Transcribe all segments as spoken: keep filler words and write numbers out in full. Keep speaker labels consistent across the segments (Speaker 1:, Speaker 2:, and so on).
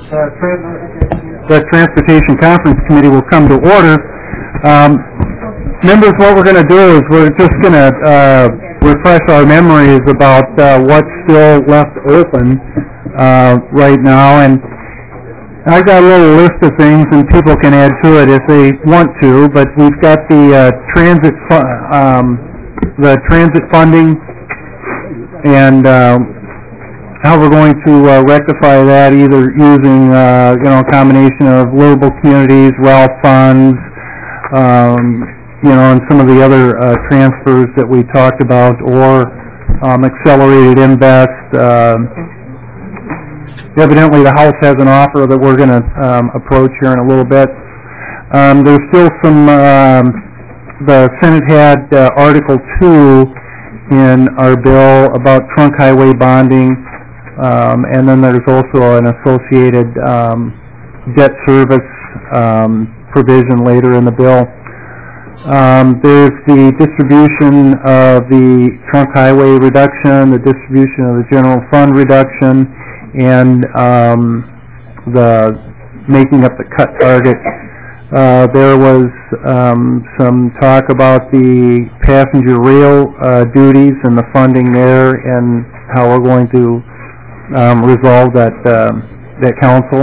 Speaker 1: uh, trans- the Transportation Conference Committee will come to order. Um, members, what we're going to do is we're just going to uh, refresh our memories about uh, what's still left open uh, right now, and I've got a little list of things, and people can add to it if they want to. But we've got the uh, transit, fu- um, the transit funding, and uh, how we're going to uh, rectify that, either using uh, you know a combination of livable communities, R A L F funds, um, you know, and some of the other uh, transfers that we talked about, or um, accelerated invest. Uh, evidently, the House has an offer that we're going to um, approach here in a little bit. Um, there's still some. Um, the Senate had uh, Article two in our bill about trunk highway bonding. Um, and then there's also an associated um, debt service um, provision later in the bill. Um, there's the distribution of the trunk highway reduction, the distribution of the general fund reduction, and um, the making up the cut target. Uh, there was um, some talk about the passenger rail uh, duties and the funding there, and how we're going to Um, resolve that uh, that council.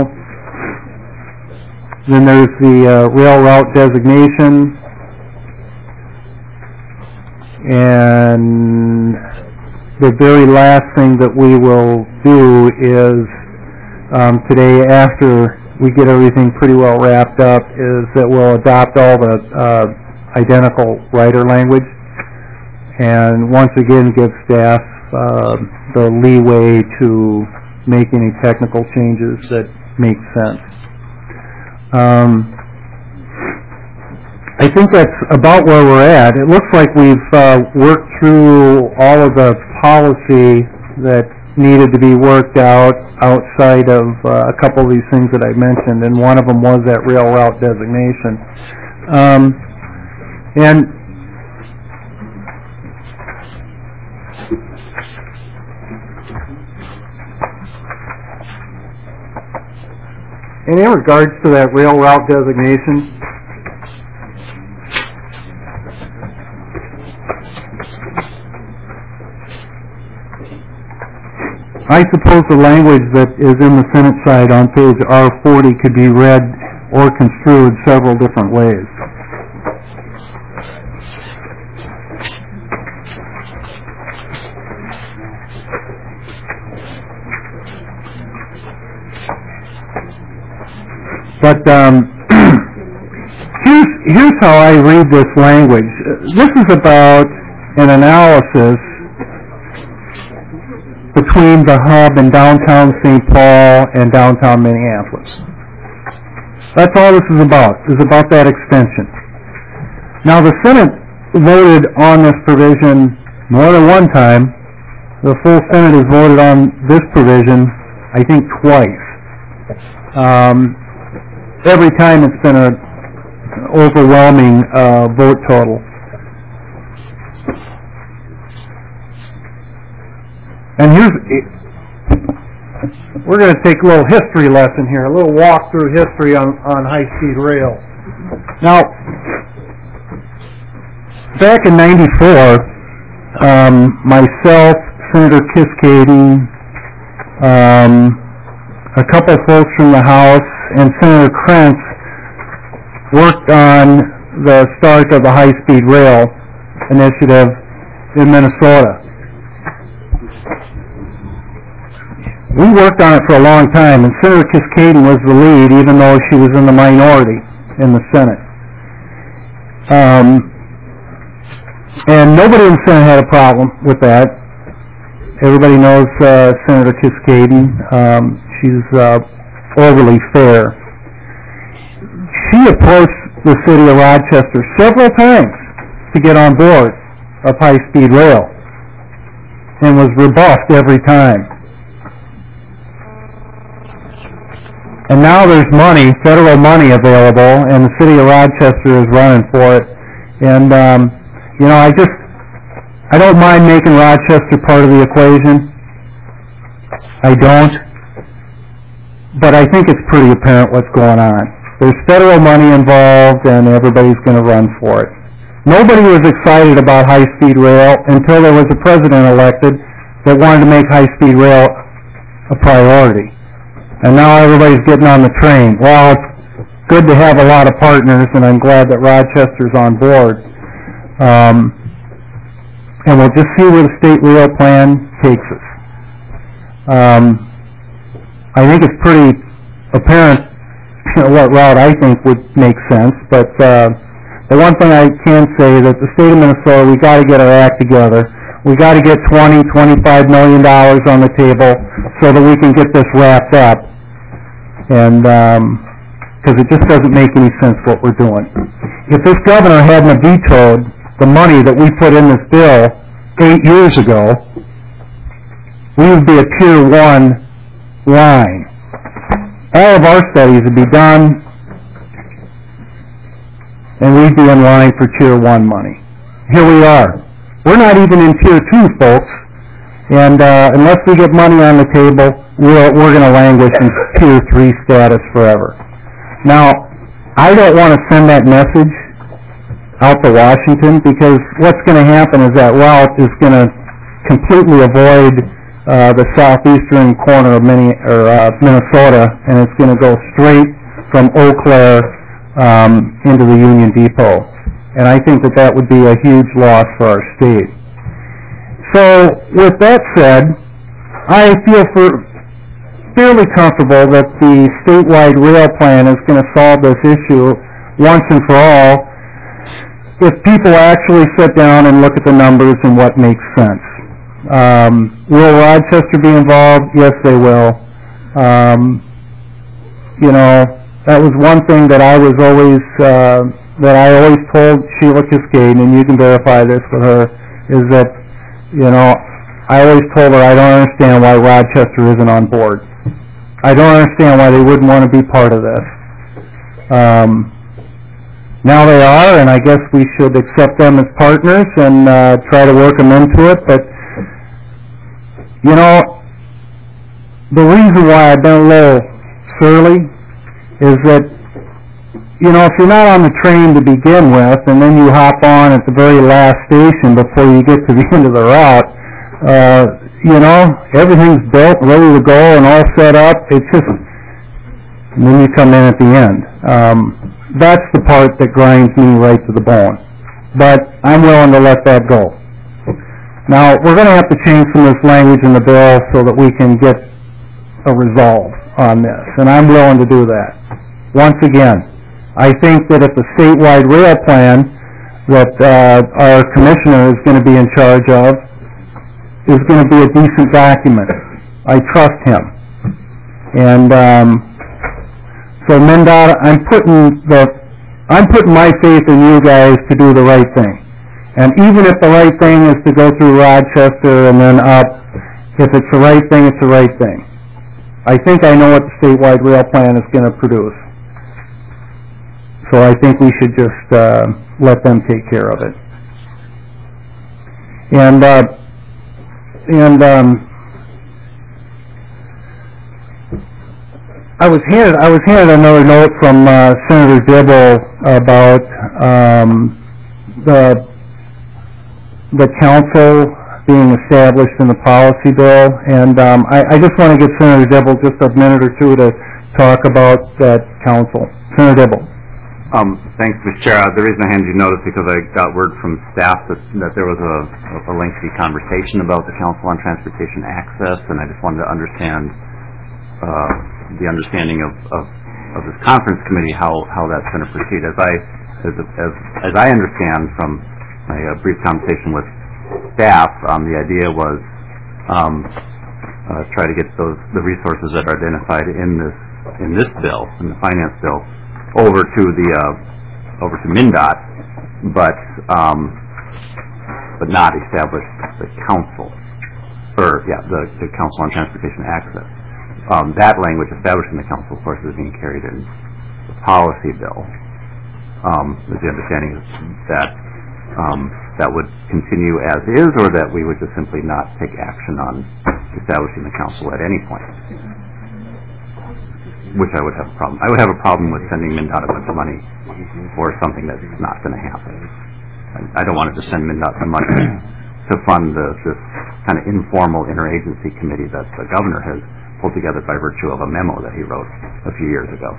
Speaker 1: Then there's the uh, rail route designation, and the very last thing that we will do is um, today, after we get everything pretty well wrapped up, is that we'll adopt all the uh, identical rider language, and once again give staff Uh, the leeway to make any technical changes that make sense. Um, I think that's about where we're at. It looks like we've uh, worked through all of the policy that needed to be worked out outside of uh, a couple of these things that I mentioned, and one of them was that rail route designation. Um, and And in regards to that rail route designation, I suppose the language that is in the Senate side on page R forty could be read or construed several different ways. But um, here's, here's how I read this language. This is about an analysis between the hub in downtown Saint Paul and downtown Minneapolis. That's all this is about, is about that extension. Now, the Senate voted on this provision more than one time. The full Senate has voted on this provision, I think, twice. Um, Every time it's been an overwhelming uh, vote total. And here's, we're going to take a little history lesson here, a little walk through history on, on high-speed rail. Now, back in ninety-four, um, myself, Senator Kiskaden, um, a couple folks from the House, and Senator Krentz worked on the start of the high-speed rail initiative in Minnesota. We worked on it for a long time, and Senator Kiskaden was the lead, even though she was in the minority in the Senate. Um, and nobody in the Senate had a problem with that. Everybody knows uh, Senator Kiskaden. Um, she's uh, overly fair. She approached the city of Rochester several times to get on board of high-speed rail and was rebuffed every time. And now there's money, federal money available, and the city of Rochester is running for it. And, um, you know, I just, I don't mind making Rochester part of the equation. I don't. but I think it's pretty apparent what's going on. There's federal money involved, and everybody's going to run for it. Nobody was excited about high-speed rail until there was a president elected that wanted to make high-speed rail a priority. And now everybody's getting on the train. Well, it's good to have a lot of partners, and I'm glad that Rochester's on board. Um, and we'll just see where the state rail plan takes us. Um, I think it's pretty apparent, you know, what route I think would make sense, but uh, the one thing I can say that the state of Minnesota, we got to get our act together. We got to get twenty, twenty-five million dollars on the table so that we can get this wrapped up, and because um, it just doesn't make any sense what we're doing. If this governor hadn't vetoed the money that we put in this bill eight years ago, we would be a tier one line. All of our studies would be done, and we'd be in line for tier one money. Here we are. We're not even in tier two, folks, and uh, unless we get money on the table, we're, we're going to languish in tier three status forever. Now, I don't want to send that message out to Washington, because what's going to happen is that route is going to completely avoid uh, the southeastern corner of Mini, or, uh, Minnesota, and it's going to go straight from Eau Claire um, into the Union Depot. And I think that that would be a huge loss for our state. So, with that said, I feel for fairly comfortable that the statewide rail plan is going to solve this issue once and for all if people actually sit down and look at the numbers and what makes sense. Um, will Rochester be involved? Yes, they will. Um, you know, that was one thing that I was always, uh, that I always told Sheila Cascade, and you can verify this with her, is that, you know, I always told her I don't understand why Rochester isn't on board. I don't understand why they wouldn't want to be part of this. Um, now they are, and I guess we should accept them as partners and uh, try to work them into it, but you know, the reason why I've been a little surly is that, you know, if you're not on the train to begin with, and then you hop on at the very last station before you get to the end of the route, uh, you know, everything's built, ready to go, and all set up. It's just, and then you come in at the end. Um, that's the part that grinds me right to the bone. But I'm willing to let that go. Now, we're going to have to change some of this language in the bill so that we can get a resolve on this, and I'm willing to do that. Once again, I think that if the statewide rail plan that uh, our commissioner is going to be in charge of is going to be a decent document. I trust him. And um, so, MnDOT, I'm putting the I'm putting my faith in you guys to do the right thing. And even if the right thing is to go through Rochester and then up, if it's the right thing, it's the right thing. I think I know what the statewide rail plan is going to produce. So I think we should just uh, let them take care of it. And uh, and um, I was handed I was handed another note from uh, Senator Dibble about um, the the council being established in the policy bill, and um, I, I just want to give Senator Dibble just a minute or two to talk about that council. Senator Dibble.
Speaker 2: Um, thanks, Mister Chair. Uh, the reason I handed you notice because I got word from staff that, that there was a, a lengthy conversation about the Council on Transportation Access, and I just wanted to understand uh, the understanding of, of, of this conference committee, how, how that's going to proceed. As I as, as, as I understand from my uh, brief conversation with staff, um, the idea was um, uh, try to get those the resources that are identified in this in this bill, in the finance bill, over to the uh, over to MnDOT, but um, but not establish the council, or yeah, the, the Council on Transportation Access. Um, that language establishing the council, of course, is being carried in the policy bill. Um, with the understanding that um, that would continue as is, or that we would just simply not take action on establishing the council at any point. which I would have a problem. I would have a problem with sending MnDOT a bunch of money for something that's not going to happen. I, I don't want to just send MnDOT some money to fund the, this kind of informal interagency committee that the governor has pulled together by virtue of a memo that he wrote a few years ago.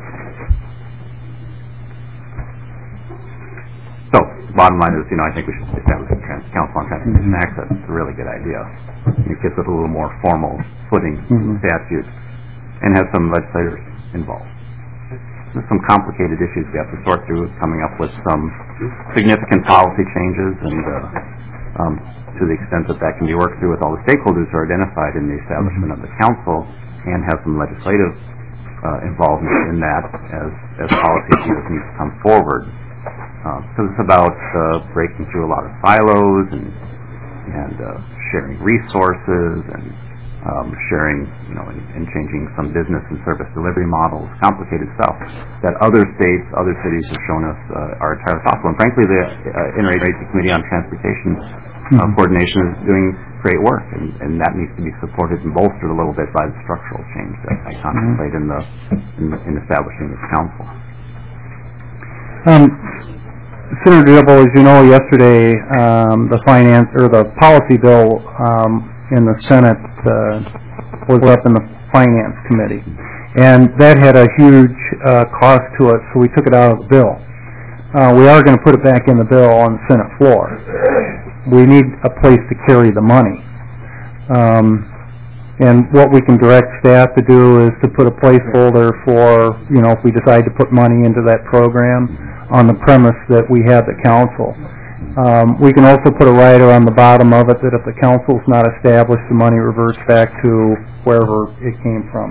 Speaker 2: So, bottom line is, you know, I think we should establish a trans- council on transportation access. It's a really good idea. It gives it a little more formal footing in statute and has some legislators involved. There's some complicated issues we have to sort through, coming up with some significant policy changes, and uh, um, to the extent that that can be worked through with all the stakeholders who are identified in the establishment of the council, and have some legislative uh, involvement in that as, as policy issues need to come forward. Because uh, it's about uh, breaking through a lot of silos and and uh, sharing resources and um, sharing, you know, and, and changing some business and service delivery models, complicated stuff that other states, other cities have shown us uh, are entirely possible. And frankly, the uh, Interagency Committee on Transportation uh, Coordination is doing great work, and, and that needs to be supported and bolstered a little bit by the structural change that I contemplate in the in, in establishing this council.
Speaker 1: Um, Senator Dibble, as you know, yesterday um, the finance or the policy bill um, in the Senate uh, was up in the Finance Committee, and that had a huge uh, cost to it, so we took it out of the bill. Uh, we are going to put it back in the bill on the Senate floor. We need a place to carry the money. Um, and what we can direct staff to do is to put a placeholder for, you know, if we decide to put money into that program, on the premise that we have the council. Um, we can also put a rider on the bottom of it that if the council's not established, the money reverts back to wherever it came from.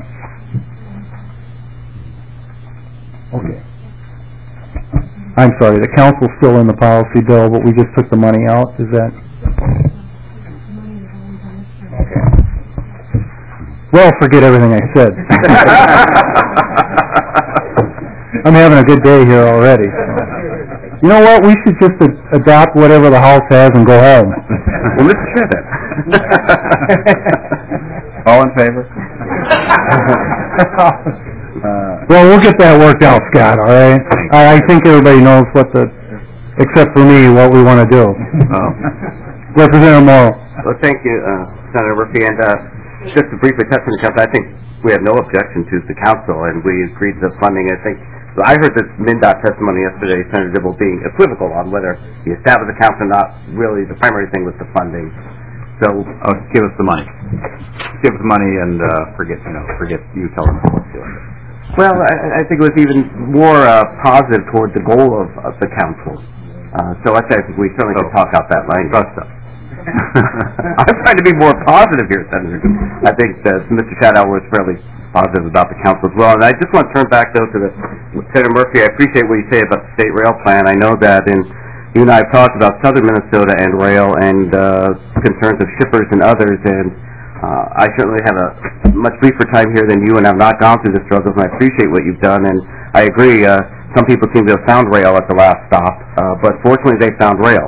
Speaker 1: Okay. I'm sorry, the council's still in the policy bill, but we just took the money out. Is that? Okay. Well, forget everything I said. I'm having a good day here already. So. You know what? We should just ad- adopt whatever the House has and go home.
Speaker 2: Well, Mister Chair, then. All in favor?
Speaker 1: uh, well, we'll get that worked out, Scott, all right? I, I think everybody knows what the, except for me, what we want to do.
Speaker 2: Oh.
Speaker 1: Representative Morrow.
Speaker 3: Well, thank you, uh, Senator Murphy. And uh, just to briefly touch on the council, I think we have no objection to the council, and we agreed to funding. I think so I heard this MnDOT testimony yesterday, Senator Dibble, being equivocal on whether he established the council or not. Really, the primary thing was the funding. So,
Speaker 2: oh, give us the money. Give us the money, and uh, forget, you know, forget you telling us what to do.
Speaker 3: Well, I, I think it was even more uh, positive toward the goal of, of the council. Uh, so I think we certainly
Speaker 2: so,
Speaker 3: can talk out that language.
Speaker 2: Trust us.
Speaker 3: I'm trying to be more positive here, Senator. I think that Mister Shadow was fairly positive about the council as well. And I just want to turn back, though, to the Senator Murphy. I appreciate what you say about the state rail plan. I know that in you and I have talked about southern Minnesota and rail and uh, concerns of shippers and others, and uh, I certainly have a much briefer time here than you, and I've not gone through the struggles, and I appreciate what you've done. And I agree, uh, some people seem to have found rail at the last stop, uh, but fortunately they found rail.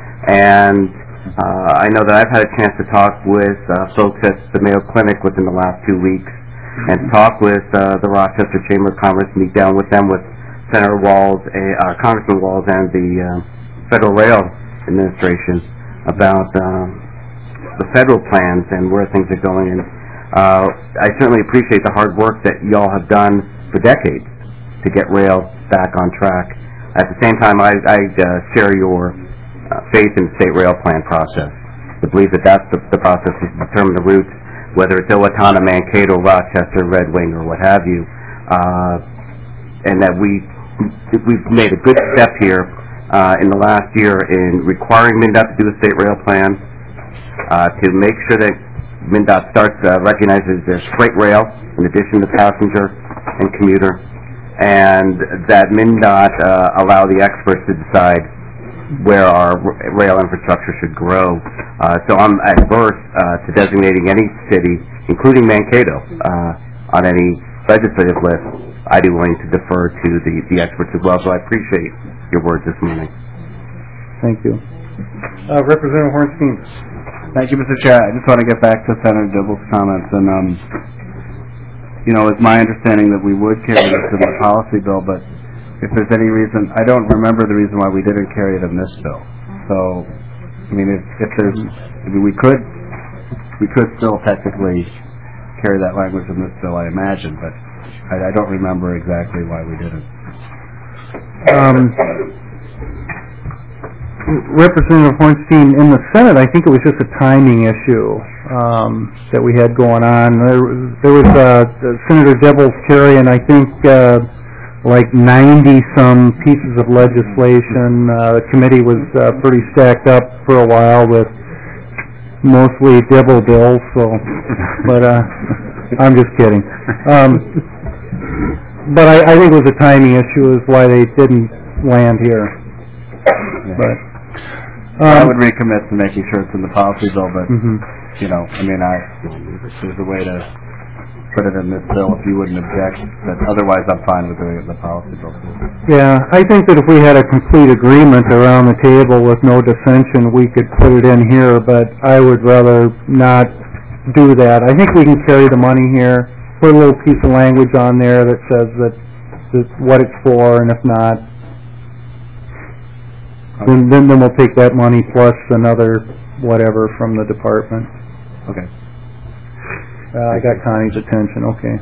Speaker 3: And uh, I know that I've had a chance to talk with uh, folks at the Mayo Clinic within the last two weeks, and talk with uh, the Rochester Chamber of Commerce, meet down with them with Senator Walz, uh, Congressman Walz, and the uh, Federal Rail Administration about um, the federal plans and where things are going. And uh, I certainly appreciate the hard work that y'all have done for decades to get rail back on track. At the same time, I, I uh, share your uh, faith in the state rail plan process, to believe that that's the, the process to determine the routes, whether it's Owatonna, Mankato, Rochester, Red Wing, or what have you, uh, and that we, we've made a good step here uh, in the last year in requiring MnDOT to do a state rail plan, uh, to make sure that MnDOT starts uh, recognizes there's freight rail in addition to passenger and commuter, and that MnDOT uh, allow the experts to decide where our r- rail infrastructure should grow. Uh, so I'm adverse uh, to designating any city, including Mankato, uh, on any legislative list. I'd be willing to defer to the, the experts as well, so I appreciate your words this morning.
Speaker 1: Thank you. Uh, Representative Hornstein.
Speaker 4: Thank you, Mister Chair. I just want to get back to Senator Dibble's comments. And um, you know, it's my understanding that we would carry this in the policy bill, but if there's any reason, I don't remember the reason why we didn't carry it in this bill. So, I mean, if, if there's, I mean, we could, we could still technically carry that language in this bill, I imagine, but I, I don't remember exactly why we didn't.
Speaker 1: Um, Representative Hornstein, in the Senate, I think it was just a timing issue um, that we had going on. There, there was uh, Senator Devils Terry, and I think uh, like ninety some pieces of legislation. Uh, the committee was uh, pretty stacked up for a while with mostly Devil bills. So, but uh, I'm just kidding. Um, but I, I think it was a timing issue, is why they didn't land here. But.
Speaker 4: I
Speaker 1: Um,
Speaker 4: would recommit to making sure it's in the policy bill, but,
Speaker 1: mhm.
Speaker 4: you know, I mean, I, there's a way to put it in this bill if you wouldn't object, but otherwise I'm fine with doing it in the policy bill.
Speaker 1: Yeah, I think that if we had a complete agreement around the table with no dissension, we could put it in here, but I would rather not do that. I think we can carry the money here, put a little piece of language on there that says that, that what it's for, and if not, Then, then, then we'll take that money plus another whatever from the department.
Speaker 4: Okay.
Speaker 1: Uh, I got Connie's attention, okay.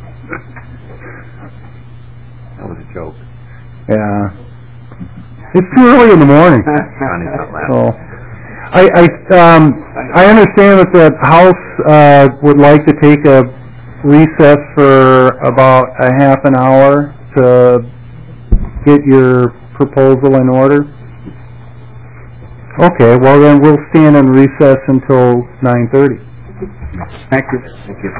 Speaker 2: That was a joke.
Speaker 1: Yeah. It's too early in the morning.
Speaker 2: Connie's not laughing.
Speaker 1: So, I, I, um, I understand that the House, uh, would like to take a recess for about a half an hour to get your proposal in order. Okay, well then we'll stand in recess until nine thirty.
Speaker 4: Thank you. Thank you.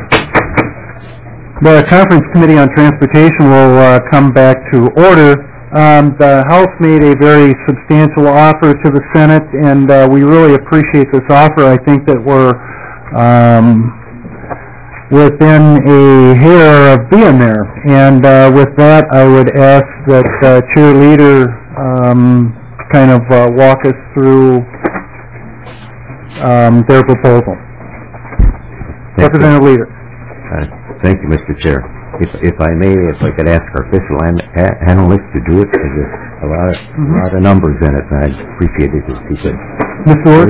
Speaker 1: The Conference Committee on Transportation will uh, come back to order. Um, the House made a very substantial offer to the Senate, and uh, we really appreciate this offer. I think that we're um, within a hair of being there. And uh, with that, I would ask that uh, Chair Leader um, kind of uh, walk us through um, their proposal.
Speaker 5: Thank
Speaker 1: Representative
Speaker 5: you.
Speaker 1: Leader.
Speaker 5: Uh, Thank you, Mister Chair. If if I may, if I could ask our official an- a- analyst to do it, because there's a lot of,
Speaker 1: Mm-hmm.
Speaker 5: a lot of numbers in it, and I'd appreciate it if he could.
Speaker 1: Miz Ward?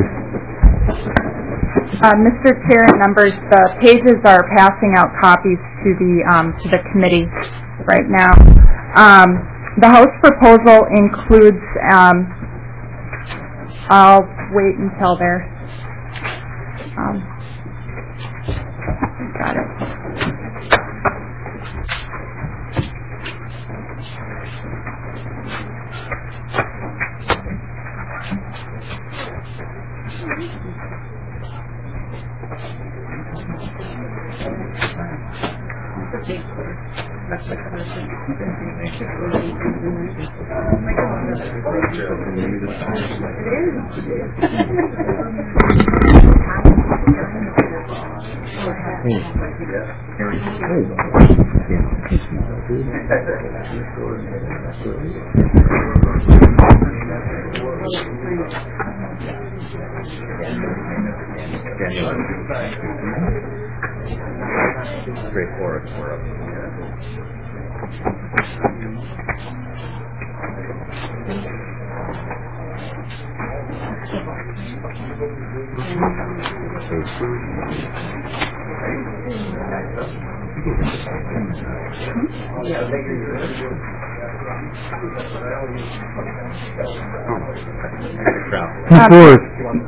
Speaker 6: Uh, Mister Chair and members, the pages are passing out copies to the um, to the committee right now. Um, the House proposal includes. Um, I'll wait until they're. Um, got it.
Speaker 2: Straightforward for us.
Speaker 1: Miz Ward?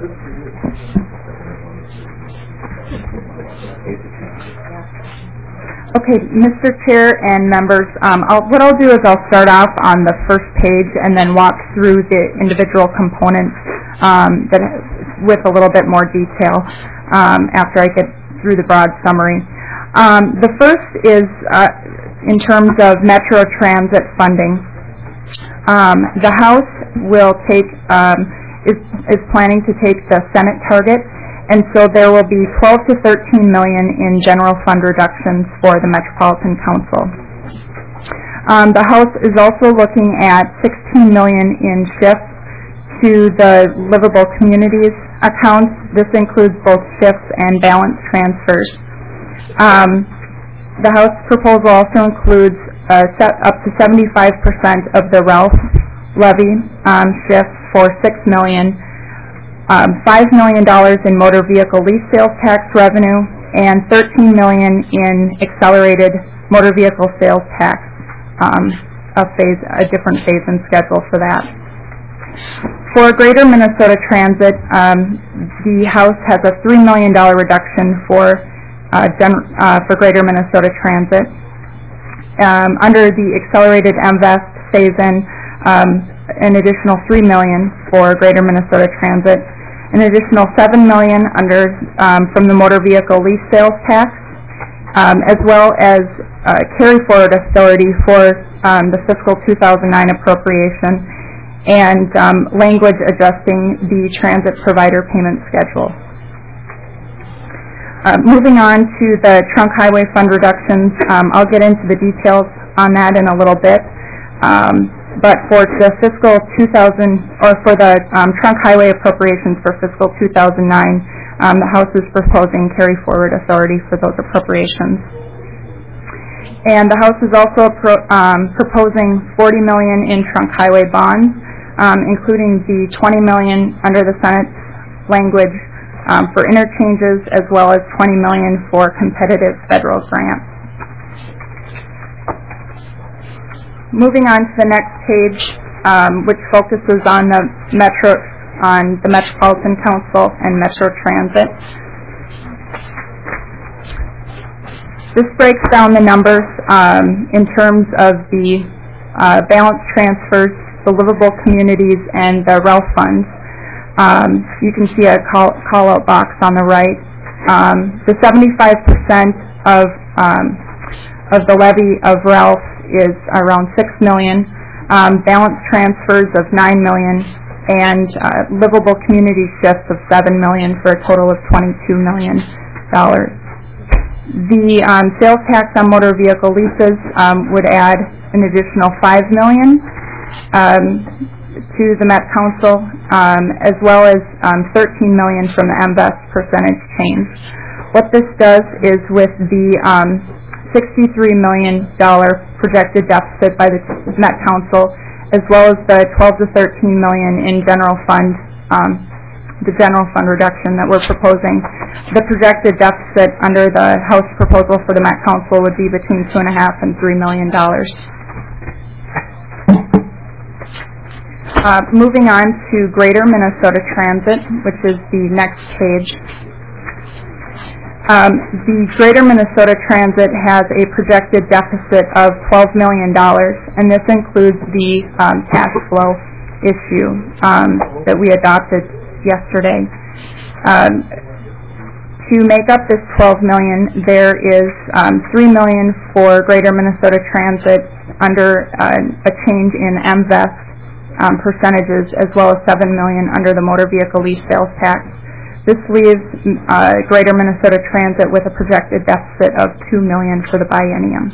Speaker 6: Okay, Mister Chair and members, um, I'll, what I'll do is I'll start off on the first page and then walk through the individual components um, that with a little bit more detail um, after I get through the broad summary. Um, the first is uh, in terms of Metro Transit funding. Um, the House will take um, is is planning to take the Senate target. And so there will be twelve to thirteen million in general fund reductions for the Metropolitan Council. Um, the House is also looking at sixteen million in shifts to the livable communities accounts. This includes both shifts and balance transfers. Um, the House proposal also includes uh, set up to seventy-five percent of the Ralph levy um, shift for six million dollars, um, five million dollars in motor vehicle lease sales tax revenue, and thirteen million dollars in accelerated motor vehicle sales tax, um, a phase, a different phase and schedule for that. For Greater Minnesota Transit, um, the House has a three million dollars reduction for uh, gen, uh, for Greater Minnesota Transit. Um, under the accelerated M V E S phase-in, um, an additional three million dollars for Greater Minnesota Transit, an additional seven million dollars under um, from the motor vehicle lease sales tax, um, as well as uh, carry forward authority for um, the fiscal two thousand nine appropriation, and um, language adjusting the transit provider payment schedule. Uh, moving on to the trunk highway fund reductions, um, I'll get into the details on that in a little bit. Um, but for the fiscal two thousand, or for the um, trunk highway appropriations for fiscal two thousand nine, um, the House is proposing carry forward authority for those appropriations. And the House is also pro, um, proposing forty million dollars in trunk highway bonds, um, including the twenty million dollars under the Senate's language um, for interchanges, as well as twenty million dollars for competitive federal grants. Moving on to the next page, um, which focuses on the metro, on the Metropolitan Council and Metro Transit. This breaks down the numbers um, in terms of the uh, balance transfers, the livable communities, and the R E L F funds. Um, you can see a call, call out box on the right. Um, the seventy-five percent of um, of the levy of R E L F is around six million dollars, um, balance transfers of nine million dollars, and uh, livable community shifts of seven million dollars for a total of twenty-two million dollars. The um, sales tax on motor vehicle leases um, would add an additional five million dollars um, to the Met Council, um, as well as um, thirteen million dollars from the M V E S percentage change. What this does is, with the um, sixty-three million dollars projected deficit by the Met Council, as well as the twelve to thirteen million dollars in general fund, um, the general fund reduction that we're proposing, the projected deficit under the House proposal for the Met Council would be between two and a half and three million dollars. Uh, moving on to Greater Minnesota Transit, which is the next page. Um, the Greater Minnesota Transit has a projected deficit of twelve million dollars, and this includes the um, cash flow issue um, that we adopted yesterday. Um, to make up this twelve million dollars, there is um, three million dollars for Greater Minnesota Transit under uh, a change in M V E S um, percentages, as well as seven million dollars under the motor vehicle lease sales tax. This leaves uh, Greater Minnesota Transit with a projected deficit of two million dollars for the biennium.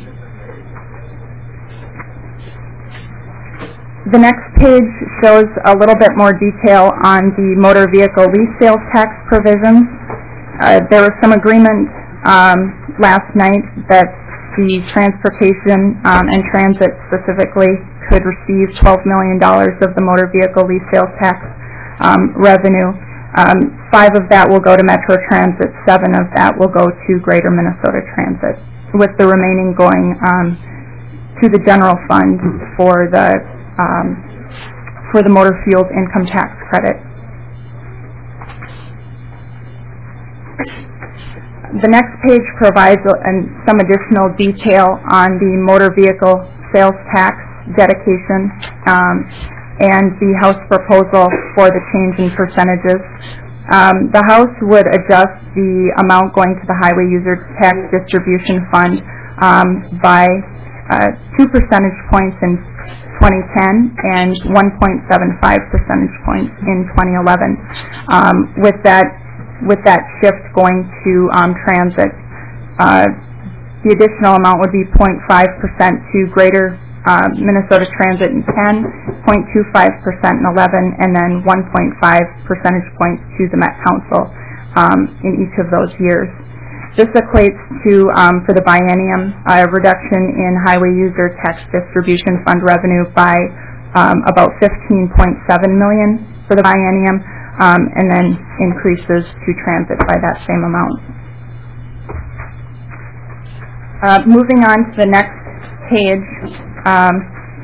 Speaker 6: The next page shows a little bit more detail on the motor vehicle lease sales tax provisions. Uh, there was some agreement um, last night that the transportation um, and transit specifically could receive twelve million dollars of the motor vehicle lease sales tax um, revenue. Um, five of that will go to Metro Transit, seven of that will go to Greater Minnesota Transit, with the remaining going um, to the general fund for the um, for the motor fuels income tax credit. The next page provides uh, some additional detail on the motor vehicle sales tax dedication um, and the House proposal for the change in percentages. Um, the House would adjust the amount going to the Highway User Tax Distribution Fund um, by uh, two percentage points in twenty ten and one point seven five percentage points in twenty eleven. Um, with that, with that shift going to um, transit, uh, the additional amount would be zero point five percent to Greater uh, Minnesota Transit in ten, zero point two five percent in eleven, and then one point five percentage points to the Met Council um, in each of those years. This equates to, um, for the biennium, a reduction in highway user tax distribution fund revenue by um, about fifteen point seven million dollars for the biennium, um, and then increases to transit by that same amount. Uh, moving on to the next page, um,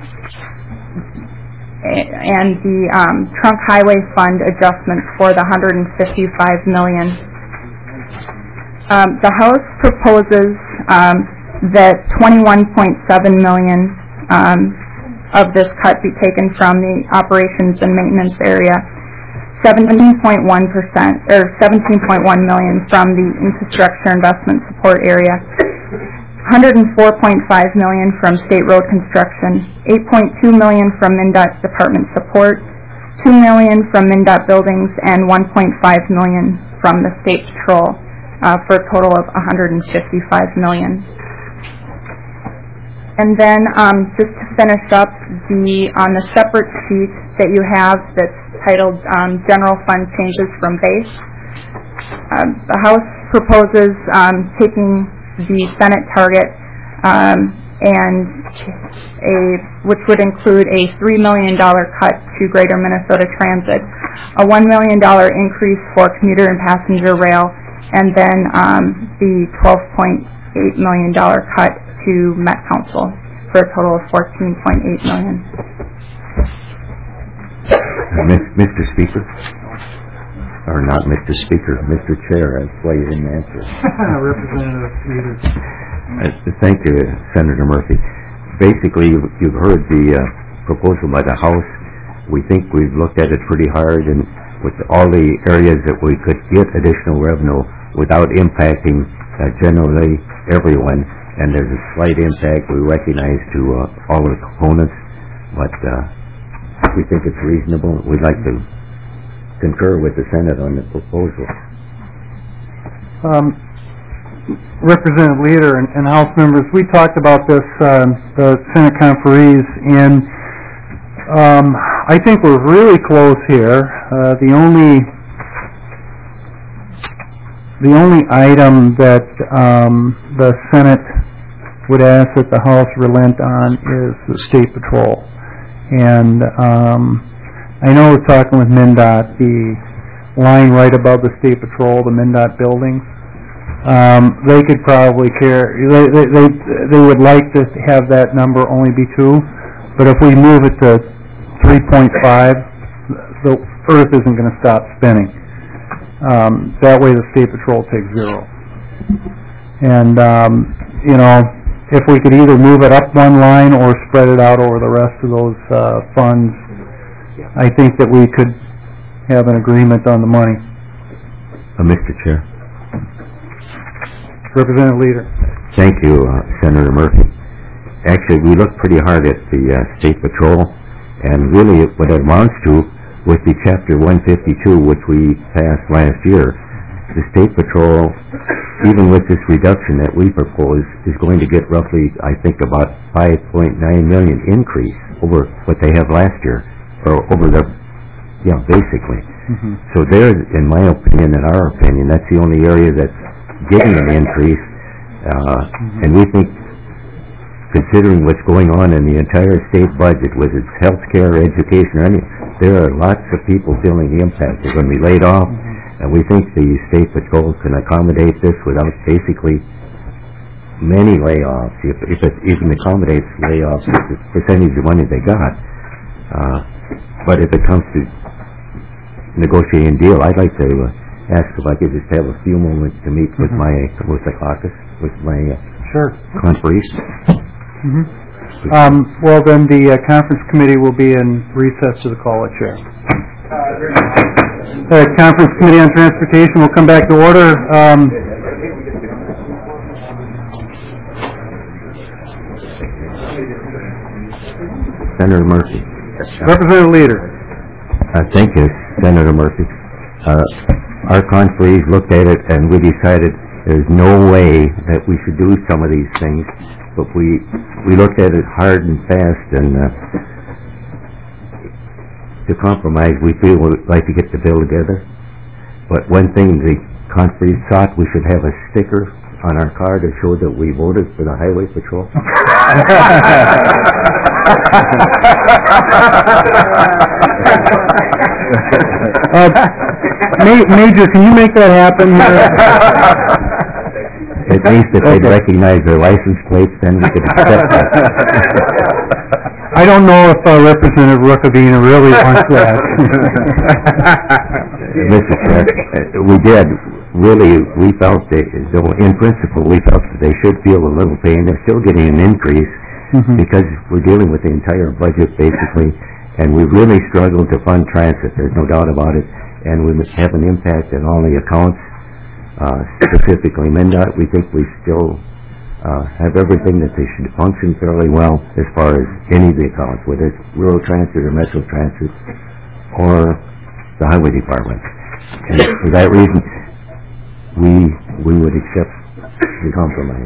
Speaker 6: and the um, trunk highway fund adjustment for the one hundred fifty-five million dollars. Um, the House proposes um, that twenty-one point seven million dollars um, of this cut be taken from the operations and maintenance area, seventeen point one percent or seventeen point one million dollars from the infrastructure investment support area, one hundred four point five million dollars from state road construction, eight point two million dollars from MnDOT department support, two million dollars from MnDOT buildings, and one point five million dollars from the state patrol. Uh, for a total of one hundred fifty-five million dollars. And then um, just to finish up, the on the separate sheet that you have that's titled um, General Fund Changes from Base, uh, the House proposes um, taking the Senate target um, and a which would include a three million dollars cut to Greater Minnesota Transit, a one million dollars increase for commuter and passenger rail, and then um, the twelve point eight million dollars cut to Met Council for a total of fourteen point eight million dollars.
Speaker 5: Uh, Mister Speaker, or not Mister Speaker, Mister Chair, that's why you didn't answer.
Speaker 1: Representative Leader.
Speaker 5: Uh, thank you, Senator Murphy. Basically, you've, you've heard the uh, proposal by the House. We think we've looked at it pretty hard, and with all the areas that we could get additional revenue without impacting uh, generally everyone, and there's a slight impact we recognize to uh, all the components, but uh, we think it's reasonable. We'd like to concur with the Senate on the proposal.
Speaker 1: Um, Representative Leader and, and House members, we talked about this, um, the Senate conferees, and um, I think we're really close here. Uh, the only the only item that um, the Senate would ask that the House relent on is the State Patrol. And um, I know we're talking with MnDOT, the line right above the State Patrol, the MnDOT buildings. Um, they could probably care. They, they they they would like to have that number only be two, but if we move it to three point five, the Earth isn't going to stop spinning. Um, that way, the State Patrol takes zero. And um, you know, if we could either move it up one line or spread it out over the rest of those uh, funds, I think that we could have an agreement on the money.
Speaker 5: Uh, Mister Chair.
Speaker 1: Representative Leader.
Speaker 5: Thank you, uh, Senator Murphy. Actually, we looked pretty hard at the uh, State Patrol, and really what it amounts to with the Chapter one fifty-two, which we passed last year, the State Patrol, even with this reduction that we propose, is going to get roughly, I think, about five point nine million dollars increase over what they have last year, or over the, yeah, basically.
Speaker 1: Mm-hmm.
Speaker 5: So there, in my opinion, in our opinion, that's the only area that's getting an increase, uh, mm-hmm. and we think, considering what's going on in the entire state budget, with its health care, education, or any, there are lots of people feeling the impact. They're going to be laid off, mm-hmm. and we think the State Patrol can accommodate this without basically many layoffs, if, if it even accommodates layoffs with the percentage of money they got. Uh, but if it comes to negotiating a deal, I'd like to uh, ask if I could just have a few moments to meet with
Speaker 1: mm-hmm.
Speaker 5: my with the caucus, with my uh,
Speaker 1: sure.
Speaker 5: conferees.
Speaker 1: Mm-hmm. Um, well, then the uh, conference committee will be in recess to the call of chair. The conference committee on transportation will come back to order. Um,
Speaker 5: Senator Murphy.
Speaker 1: Representative Leader.
Speaker 5: Uh, thank you, Senator Murphy. Uh, our conferees looked at it and we decided there's no way that we should do some of these things, but we we looked at it hard and fast, and uh, to compromise, we feel we'd like to get the bill together. But one thing, the Constantly thought we should have a sticker on our car to show that we voted for the highway patrol.
Speaker 1: Uh, Ma- Major, can you make that happen here?
Speaker 5: At least if they'd
Speaker 1: Okay.
Speaker 5: recognize their license plates, then we could accept that.
Speaker 1: I don't know if uh, Representative Rukavina really wants that.
Speaker 5: Mister Chair, uh, we did, really, we felt that, though in principle, we felt that they should feel a little pain. They're still getting an increase
Speaker 1: Mhm.
Speaker 5: because we're dealing with the entire budget, basically, and we really struggled to fund transit, there's no doubt about it, and we must have an impact on all the accounts, uh, specifically MnDOT. We think we still uh, have everything that they should function fairly well as far as any of the accounts, whether it's rural transit or metro transit or the highway department. And for that reason, we we would accept the compromise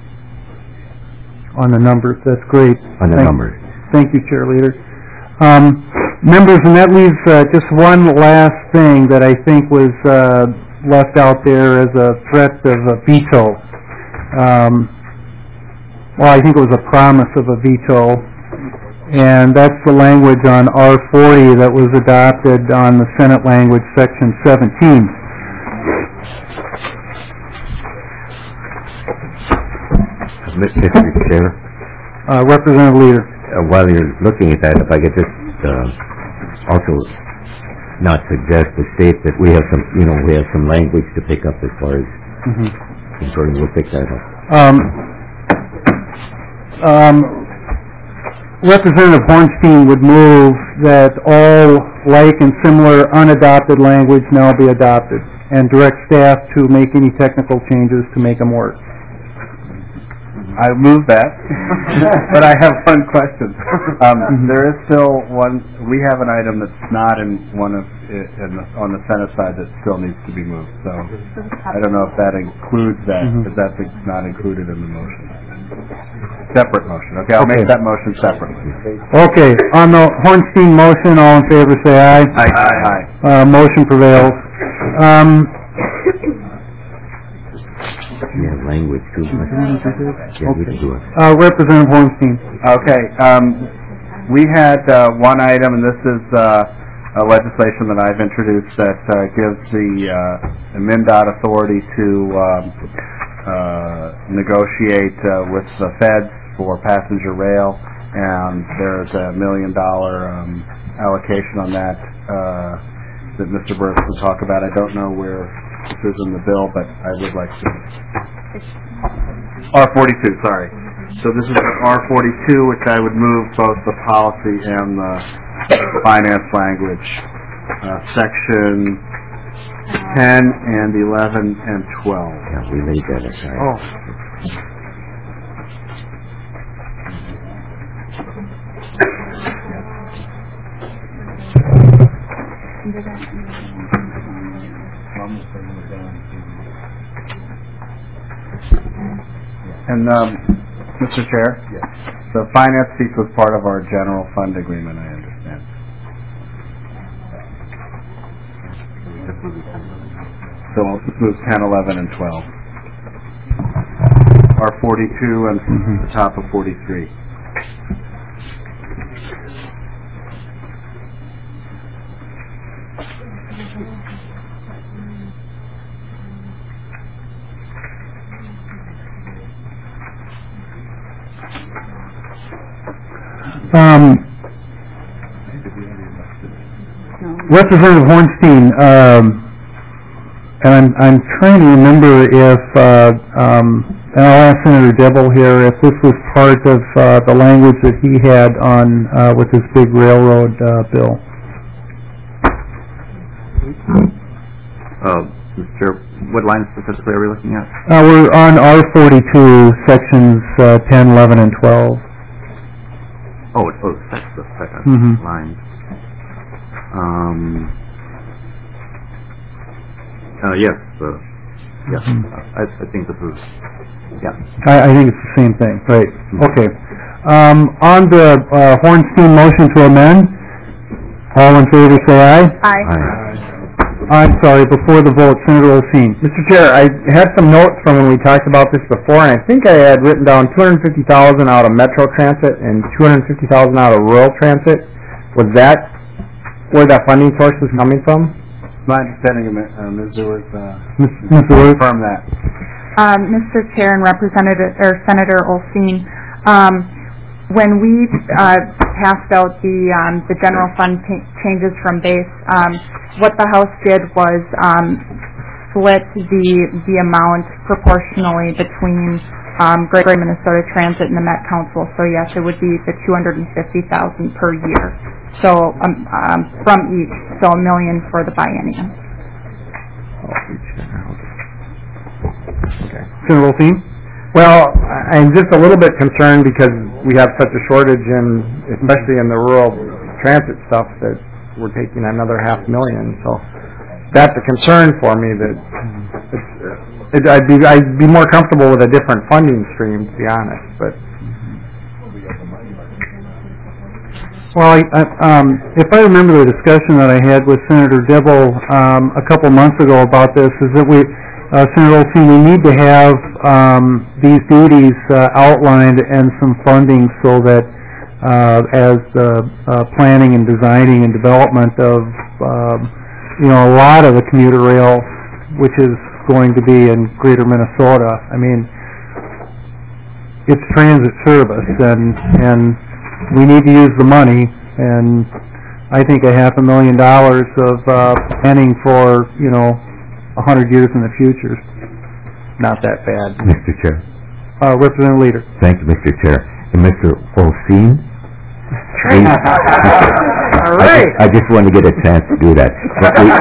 Speaker 1: On the numbers, that's great.
Speaker 5: on the
Speaker 1: Thank-
Speaker 5: numbers.
Speaker 1: Thank you, Chair Leader. Um, members, and that leaves uh, just one last thing that I think was uh, left out there as a threat of a veto. Um, well, I think it was a promise of a veto, and that's the language on R forty that was adopted on the Senate language, Section seventeen.
Speaker 5: Mister Chair,
Speaker 1: Uh, Representative Leader.
Speaker 5: uh, while you're looking at that, if I could just uh, also not suggest but state that we have some, you know, we have some language to pick up as far as,
Speaker 1: Mm-hmm.
Speaker 5: and sort of we'll pick that up.
Speaker 1: Um, um, Representative Hornstein would move that all like and similar unadopted language now be adopted, and direct staff to make any technical changes to make them work.
Speaker 4: I move that, but I have one question. Um, there is still one, we have an item that's not in one of, in the, on the Senate side that still needs to be moved, so I don't know if that includes that,
Speaker 1: Mhm.
Speaker 4: if that's not included in the motion. Separate motion, okay, I'll
Speaker 1: Okay.
Speaker 4: make that motion separately.
Speaker 1: Okay, on the Hornstein motion, all in favor say aye.
Speaker 4: Aye.
Speaker 1: Uh, motion prevails. Um,
Speaker 5: Yeah, language too. Yeah, we can do it.
Speaker 1: uh, Representative Hornstein.
Speaker 4: Okay, um, we had, uh, one item, and this is, uh, a legislation that I've introduced that, uh, gives the, uh, MnDOT authority to, um, uh, negotiate, uh, with the feds for passenger rail, and there's a million dollar, um, allocation on that, uh, that Mister Burris will talk about. I don't know where this is in the bill, but I would like to. R forty-two, sorry. So this is R forty-two, which I would move both the policy and the finance language. Uh, section ten and eleven and twelve.
Speaker 5: Yeah, we laid that aside.
Speaker 1: Oh.
Speaker 4: And, um, Mister Chair? Yes. The finance piece was part of our general fund agreement, I understand. So I'll just move ten, eleven, and twelve. R forty-two and the top of forty-three.
Speaker 1: Um, Representative Hornstein, um, and I'm, I'm trying to remember if, uh, um, and I'll ask Senator Dibble here, if this was part of uh, the language that he had on, uh, with this big railroad uh, bill.
Speaker 2: Uh, Mister Chair, what line specifically are we looking at?
Speaker 1: Uh, we're on R forty-two, sections uh, ten, eleven, and twelve.
Speaker 2: Oh, it- oh, that's the second
Speaker 1: Mhm.
Speaker 2: line. Um, uh, yes, uh, yes, I, I think this is, yeah.
Speaker 1: I, I think it's the same thing, right, okay. Um, on the uh, Hornstein motion to amend, all in favor say aye.
Speaker 6: Aye.
Speaker 5: Aye.
Speaker 1: I'm sorry, before the vote, Senator Olsen.
Speaker 7: Mister Chair, I had some notes from when we talked about this before, and I think I had written down two hundred fifty thousand dollars out of Metro Transit and two hundred fifty thousand dollars out of Rural Transit. Was that where that funding source was coming from?
Speaker 4: My understanding of it, uh, Miz Lewis, uh,
Speaker 1: Miz Lewis?
Speaker 4: confirm that.
Speaker 6: Um, Mister Chair and Representative, or Senator Olsen, um, when we uh, passed out the um, the general fund pa- changes from base, um, what the House did was um, split the the amount proportionally between um, Greater Minnesota Transit and the Met Council. So yes, it would be the two hundred fifty thousand per year. So um, um, from each, so a million for the biennium.
Speaker 7: Okay.
Speaker 1: Senator Olsen?
Speaker 7: Well, I- I'm just a little bit concerned because we have such a shortage in, especially in the rural transit stuff, that we're taking another half million. So that's a concern for me. That it's, it, I'd be I'd be more comfortable with a different funding stream, to be honest. But
Speaker 1: Well, I, I, um, if I remember the discussion that I had with Senator Dibble um, a couple months ago about this, is that we, uh, Senator Olsen, we need to have um, these duties uh, outlined and some funding so that uh, as the uh, planning and designing and development of, uh, you know, a lot of the commuter rail, which is going to be in Greater Minnesota. I mean, it's transit service, and and we need to use the money, and I think a half a million dollars of uh, planning for, you know, a hundred years in the future is not that bad.
Speaker 5: Mister Chair.
Speaker 1: Uh, Representative Leader.
Speaker 5: Thank you, Mister Chair. And Mister Olsen?
Speaker 7: all right.
Speaker 5: I, I just wanted to get a chance to do that. But, we,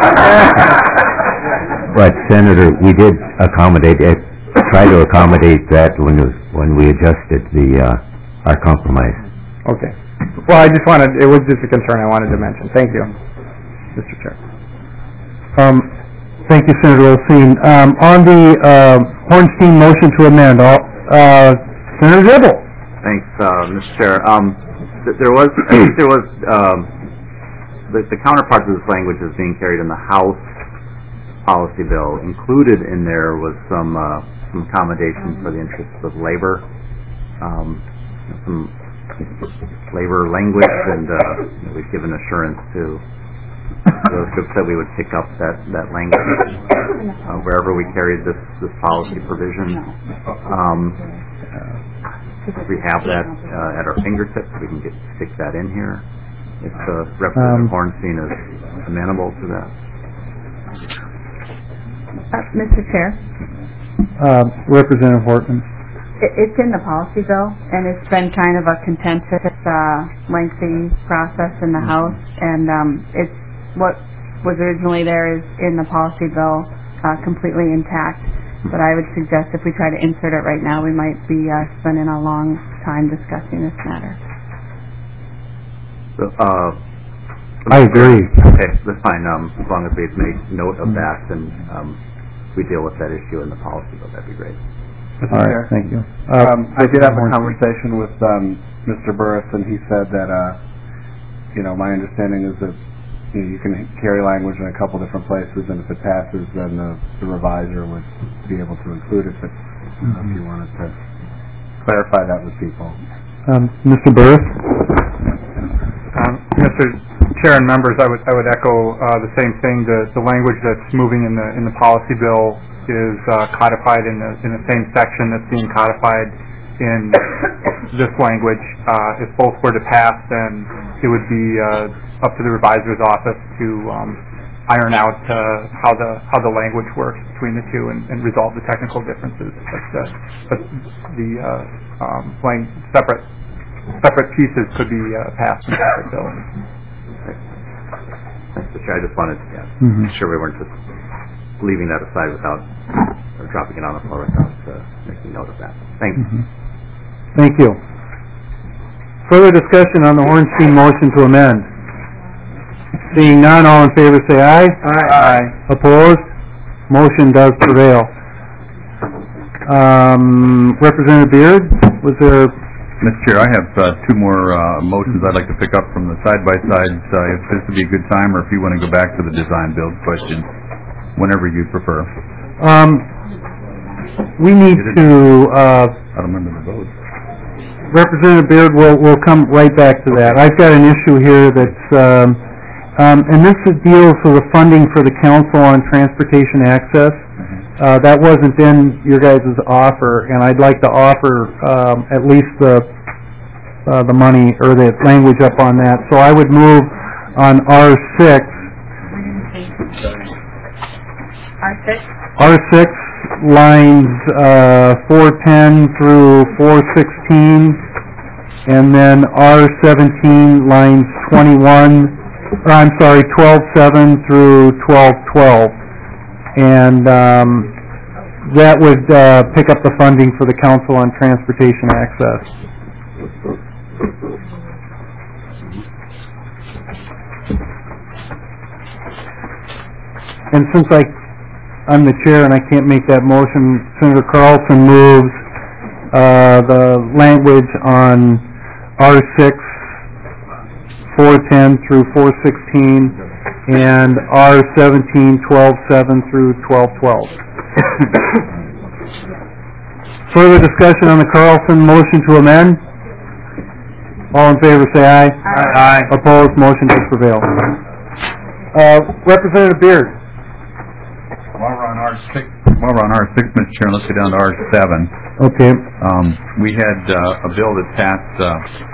Speaker 5: but Senator, we did accommodate it, try to accommodate that when we, when we adjusted the uh, our compromise.
Speaker 7: Okay. Well, I just wanted, it was just a concern I wanted to mention. Thank you, Mister Chair.
Speaker 1: Um, thank you, Senator Olsen. Um, on the uh, Hornstein motion to amend, all, uh, Senator Dibble.
Speaker 2: Thanks, uh, Mister Chair. Um, th- there was, I think there was, um, the, the counterpart to this language is being carried in the House policy bill. Included in there was some, uh, some accommodation for the interests of labor, um, some labor language, and uh, we've given assurance to those groups that we would pick up that, that language uh, wherever we carried this, this policy provision. Um, if we have that uh, at our fingertips, we can get stick that in here. If uh, Representative
Speaker 1: Um,
Speaker 2: Hornstein is amenable to that.
Speaker 6: Uh, Mister Chair,
Speaker 1: Uh, Representative Horton.
Speaker 8: It- It's in the policy bill, and it's been kind of a contentious, uh, lengthy process in the House, and um, it's what was originally there is in the policy bill, uh, completely intact. But I would suggest if we try to insert it right now, we might be uh, spending a long time discussing this matter.
Speaker 2: So, uh,
Speaker 1: I agree.
Speaker 2: Okay, that's fine. Um, as long as we've made note of that and um, we deal with that issue in the policy bill, that'd be great.
Speaker 1: All right, thank you. Uh,
Speaker 4: Um, I did have a conversation with um, Mister Burris, and he said that, uh, you know, my understanding is that you know, you can carry language in a couple different places, and if it passes, then the, the reviser would be able to include it. But mm-hmm. if you wanted to clarify that with people.
Speaker 1: Um, Mister Burris?
Speaker 9: Um, Mister Chair and members, I would I would echo uh, the same thing. The the language that's moving in the in the policy bill is uh, codified in the in the same section that's being codified in this language. Uh, if both were to pass, then it would be uh, up to the revisor's office to um, iron out uh, how the how the language works between the two and, and resolve the technical differences. But, uh, but the uh, um, lang- separate separate pieces could be uh, passed in separate bills.
Speaker 2: Mister Chair, I just wanted to yeah,
Speaker 1: Mm-hmm.
Speaker 2: make sure we weren't just leaving that aside without or dropping it on the floor without uh, making note of that. Thanks.
Speaker 1: Mm-hmm. Thank you. Further discussion on the Hornstein motion to amend. Seeing none, all in favor say aye.
Speaker 9: Aye.
Speaker 1: Opposed? Motion does prevail. Um, Representative Beard, was there
Speaker 10: Mister Chair, I have uh, two more uh, motions I'd like to pick up from the side-by-sides, uh, if this would be a good time, or if you want to go back to the design build question, whenever you prefer.
Speaker 1: Um, we need to, uh,
Speaker 10: I don't remember the vote.
Speaker 1: Representative Beard, we'll, we'll come right back to that. I've got an issue here that's, um, um, and this deals with the funding for the Council on Transportation Access. Uh, that wasn't in your guys' offer, and I'd like to offer um, at least the uh, the money or the language up on that. So I would move on R six.
Speaker 8: R six?
Speaker 1: R six, lines uh, four ten through four sixteen, and then R seventeen, lines twenty-one, or I'm sorry, twelve seven through twelve twelve. And um, that would uh, pick up the funding for the Council on Transportation Access. And since I, I'm the chair and I can't make that motion, Senator Carlson moves uh, the language on R six, four ten through four sixteen, and R seventeen, twelve seven through twelve twelve. Further discussion on the Carlson motion to amend? All in favor say aye.
Speaker 8: Aye.
Speaker 1: Aye. Opposed, motion to prevail. Uh, Representative Beard.
Speaker 10: While we're on R six, while we're on R six, Mister Chair, let's get down to R seven.
Speaker 1: Okay.
Speaker 10: Um, we had uh, a bill that passed uh,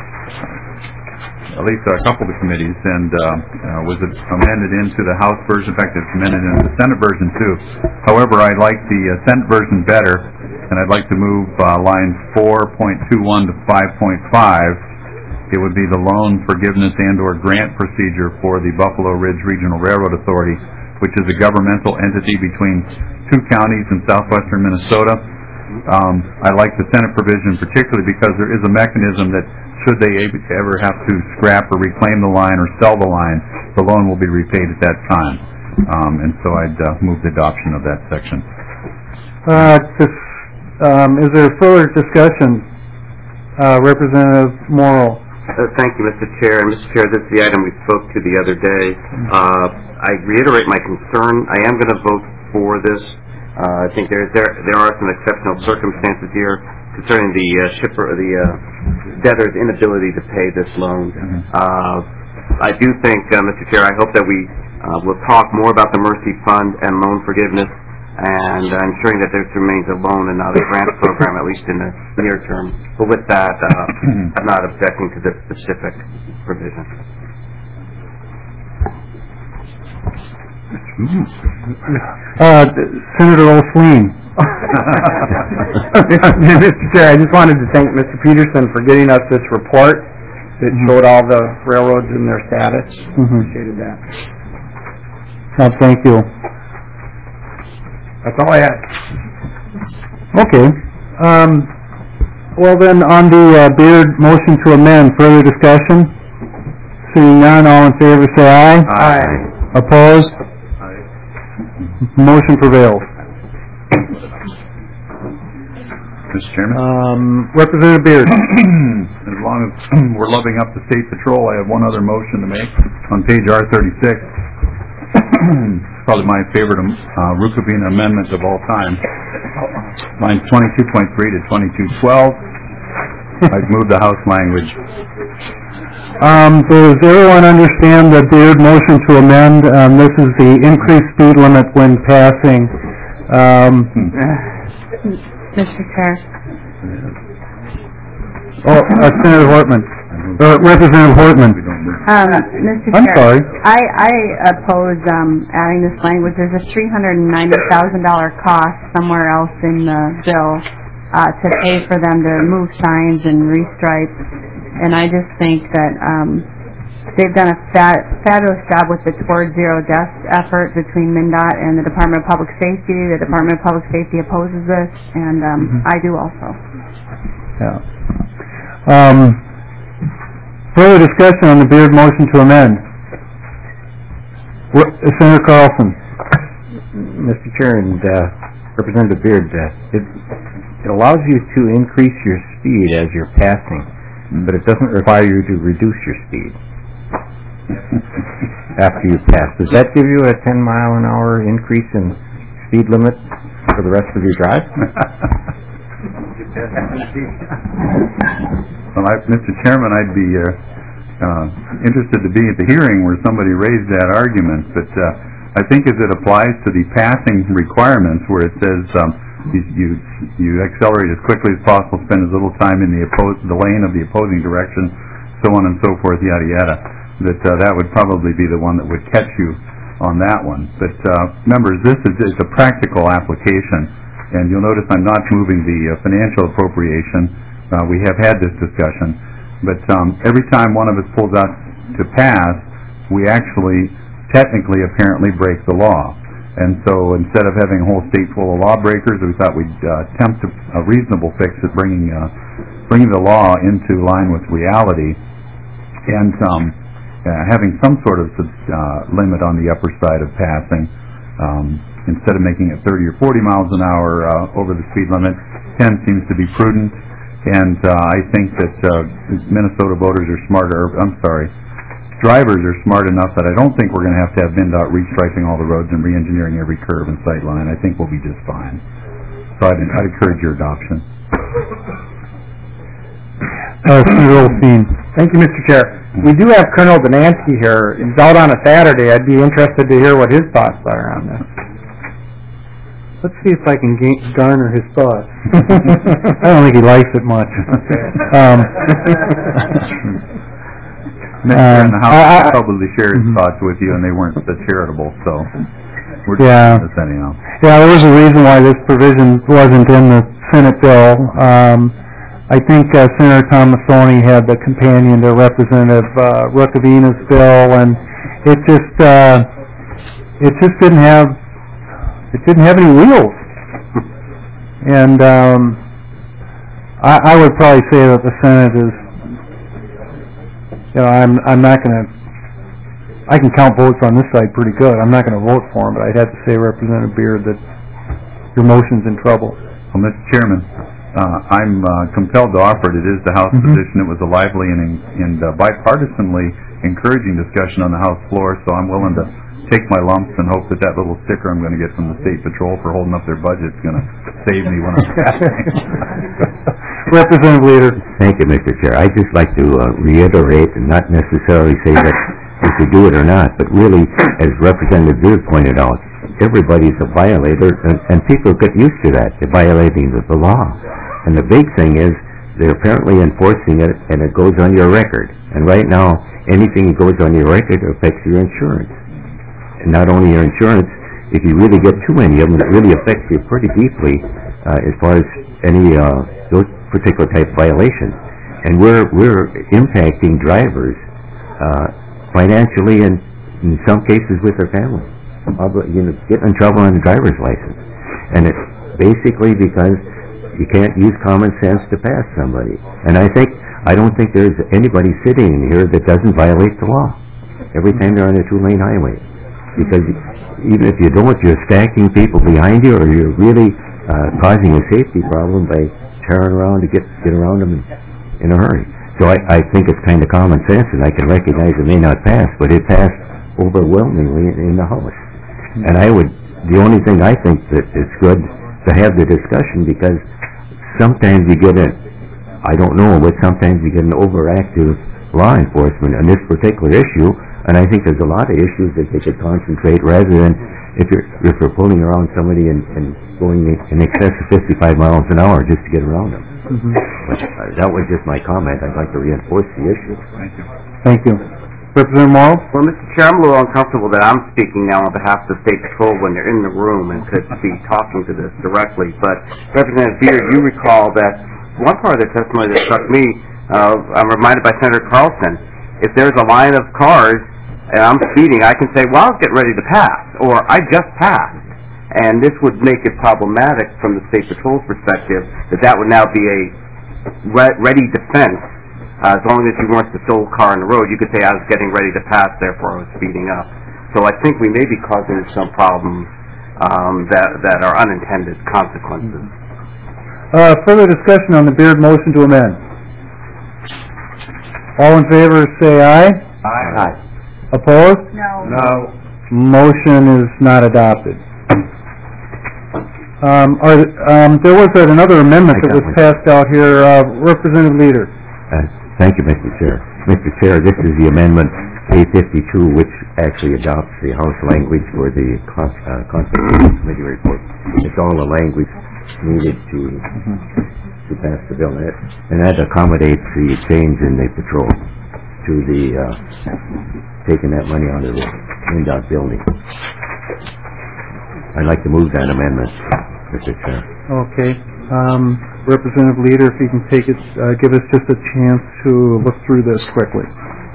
Speaker 10: at least a couple of the committees, and uh, uh, was it amended into the House version. In fact, it's amended into the Senate version too. However, I like the uh, Senate version better, and I'd like to move uh, lines four point two one to five point five. It would be the loan forgiveness and/or grant procedure for the Buffalo Ridge Regional Railroad Authority, which is a governmental entity between two counties in southwestern Minnesota. Um, I like the Senate provision particularly because there is a mechanism that should they ever have to scrap or reclaim the line or sell the line, the loan will be repaid at that time. Um, and so I'd uh, move the adoption of that section.
Speaker 1: Uh, just, um, is there further discussion? Uh, Representative Morrow.
Speaker 3: Uh, thank you, Mister Chair. And Mister Chair, this is the item we spoke to the other day. Uh, I reiterate my concern. I am going to vote for this. Uh, I think there, there there are some exceptional circumstances here concerning the uh, shipper, the uh, debtor's inability to pay this loan. Uh, I do think, uh, Mister Chair, I hope that we uh, will talk more about the Mercy Fund and loan forgiveness, and uh, ensuring that there remains a loan and not a grant program, at least in the near term. But with that, uh, I'm not objecting to this specific provision.
Speaker 1: Uh, Senator O'Flynn.
Speaker 7: Mister Chair, I just wanted to thank Mister Peterson for getting us this report that showed all the railroads and their status.
Speaker 1: Mm-hmm.
Speaker 7: Appreciated that.
Speaker 1: Uh, thank you.
Speaker 7: That's all I had.
Speaker 1: Okay. Um, well then, on the uh, Beard motion to amend, further discussion? Seeing none, all in favor say aye.
Speaker 7: Aye.
Speaker 1: Opposed? Motion prevails.
Speaker 10: Mister Chairman?
Speaker 1: Um, Representative Beard.
Speaker 10: As long as we're loving up the State Patrol, I have one other motion to make. On page R thirty-six, probably my favorite uh, Rukavina amendment of all time. Lines twenty-two point three to twenty-two twelve. I've moved the House language.
Speaker 1: Um, does everyone understand the Beard motion to amend? Um, this is the increased speed limit when passing. Um,
Speaker 8: Mister Chair.
Speaker 1: oh, uh, Senator Hortman. Uh, Representative Hortman.
Speaker 8: Um, Mister
Speaker 1: I'm
Speaker 8: Chair.
Speaker 1: sorry.
Speaker 8: I, I oppose um, adding this language. There's a three hundred ninety thousand dollars cost somewhere else in the bill uh, to pay for them to move signs and restripe. And I just think that um, they've done a fat, fabulous job with the Towards Zero Deaths effort between MnDOT and the Department of Public Safety. The Department of Public Safety opposes this, and um, mm-hmm. I do also.
Speaker 1: Yeah. Um, further discussion on the Beard motion to amend. Re- Senator Carlson.
Speaker 5: Mister Chair and uh, Representative Beard, uh, it, it allows you to increase your speed as you're passing, but it doesn't require you to reduce your speed after you pass. Does that give you a ten mile an hour increase in speed limit for the rest of your drive?
Speaker 10: Well, I, Mister Chairman, I'd be uh, uh, interested to be at the hearing where somebody raised that argument, but uh, I think as it applies to the passing requirements where it says um, you, you you accelerate as quickly as possible, spend as little time in the oppose, the lane of the opposing direction, so on and so forth, yada yada, that uh, that would probably be the one that would catch you on that one. But uh, members, this is, is a practical application, and you'll notice I'm not moving the uh, financial appropriation. Uh, we have had this discussion, but um, every time one of us pulls out to pass, we actually technically apparently break the law. And so instead of having a whole state full of lawbreakers, we thought we'd uh, attempt a, a reasonable fix at bringing uh, bringing the law into line with reality, and um, uh, having some sort of uh, limit on the upper side of passing. Um, instead of making it thirty or forty miles an hour uh, over the speed limit, ten seems to be prudent. And uh, I think that uh, Minnesota voters are smarter. I'm sorry. Drivers are smart enough that I don't think we're going to have to have MnDOT restriping all the roads and re-engineering every curve and sight line. I think we'll be just fine. So I'd, I'd encourage your adoption.
Speaker 1: Uh, Senator Olstein.
Speaker 7: Thank you, Mister Chair. We do have Colonel Donansky here. He's out on a Saturday. I'd be interested to hear what his thoughts are on this.
Speaker 1: Let's see if I can ga- garner his thoughts. I don't think he likes it much. um,
Speaker 10: Mister Um, the House
Speaker 1: I, I,
Speaker 10: probably shared his
Speaker 1: mm-hmm.
Speaker 10: thoughts with you, and they weren't so charitable, so we're
Speaker 1: yeah.
Speaker 10: doing this anyhow.
Speaker 1: Yeah, there was a reason why this provision wasn't in the Senate bill. Um, I think uh, Senator Tomassoni had the companion to Representative uh, Rucavina's bill, and it just uh, it just didn't have it didn't have any wheels. And um, I, I would probably say that the Senate is. You know, I'm I'm not going to. I can count votes on this side pretty good. I'm not going to vote for him, but I'd have to say, Representative Beard, that your motion's in trouble.
Speaker 10: Well, Mister Chairman, uh, I'm uh, compelled to offer it. It is the House mm-hmm. position. It was a lively and, and uh, bipartisanly encouraging discussion on the House floor, so I'm willing to take my lumps and hope that that little sticker I'm going to get from the State Patrol for holding up their budget is going to save me when I'm passing.
Speaker 1: Representative Leader.
Speaker 5: Thank you, Mister Chair. I'd just like to uh, reiterate and not necessarily say that we should do it or not, but really, as Representative Beard pointed out, everybody's a violator, and, and people get used to that. They're violating the, the law. And the big thing is they're apparently enforcing it, and it goes on your record. And right now, anything that goes on your record affects your insurance. And not only your insurance, if you really get too many of them, it really affects you pretty deeply uh, as far as any uh, those particular type of violations. And we're we're impacting drivers uh, financially and in some cases with their families. You know, getting in trouble on the driver's license. And it's basically because you can't use common sense to pass somebody. And I think I don't think there's anybody sitting in here that doesn't violate the law every time they're on a two-lane highway. Because even if you don't, you're stacking people behind you, or you're really uh, causing a safety problem by tearing around to get get around them in, in a hurry. So I, I think it's kind of common sense, and I can recognize it may not pass, but it passed overwhelmingly in, in the House. And I would, the only thing I think that it's good to have the discussion, because sometimes you get a, I don't know, but sometimes you get an overactive law enforcement on this particular issue. And I think there's a lot of issues that they could concentrate rather than if you're if you're pulling around somebody and, and going in excess of fifty-five miles an hour just to get around them. Mm-hmm. But uh, that was just my comment. I'd like to reinforce the issue.
Speaker 10: Thank you.
Speaker 1: Thank you. Representative Morrow?
Speaker 3: Well, Mister Chair, I'm a little uncomfortable that I'm speaking now on behalf of the State Patrol when they're in the room and could be talking to this directly. But Representative Beard, you recall that one part of the testimony that struck me, uh, I'm reminded by Senator Carlson, if there's a line of cars and I'm speeding, I can say, well, I was getting ready to pass, or I just passed. And this would make it problematic from the State Patrol's perspective that that would now be a re- ready defense. Uh, as long as you weren't the sole car on the road, you could say, I was getting ready to pass, therefore I was speeding up. So I think we may be causing some problems um, that, that are unintended consequences.
Speaker 1: Uh, further discussion on the Beard motion to amend. All in favor, say aye.
Speaker 3: Aye.
Speaker 1: Opposed?
Speaker 8: No.
Speaker 3: No.
Speaker 1: Motion is not adopted. Um, are, um, there was another amendment that was passed out here, uh, Representative Leader.
Speaker 5: Uh, Thank you, Mister Chair. Mister Chair, this is the amendment A fifty-two, which actually adopts the House language for the Con- uh, Constitution Committee report. It's all the language needed to to pass the bill, and that- and that accommodates the change in the patrol to the, uh, taking that money out of the N D O T building. I'd like to move that amendment, Mister Chair.
Speaker 1: Okay. Um, Representative Leader, if you can take it, uh, give us just a chance to look through this quickly.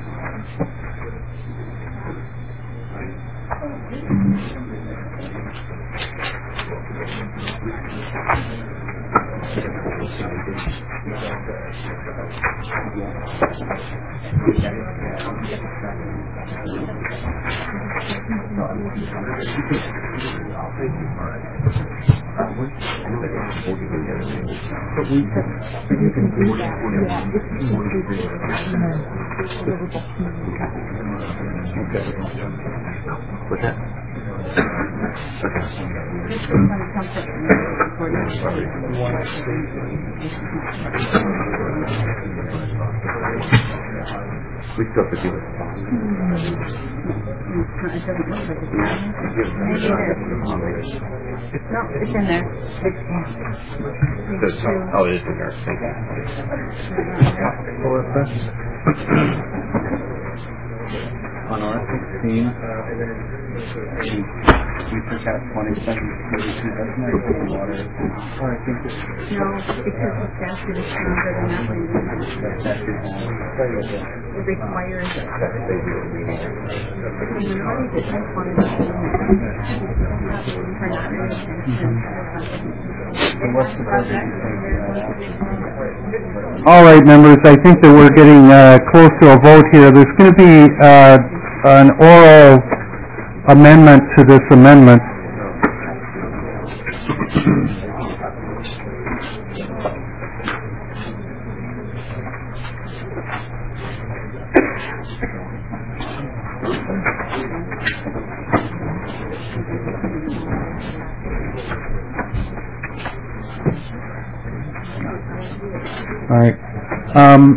Speaker 3: What's that? We still have to do it.
Speaker 8: No, it's in there.
Speaker 3: Oh, it is in there. Thank
Speaker 4: On R sixteen, we took out twenty-seven thirty-two, that's not even water. I think it's...
Speaker 8: No, because the statute is stronger than nothing. It requires it. And the money that I wanted to do for non-retention.
Speaker 4: What's the budget?
Speaker 1: All right, members, I think that we're getting uh, close to a vote here. There's going to be uh, an oral amendment to this amendment. All right. Um,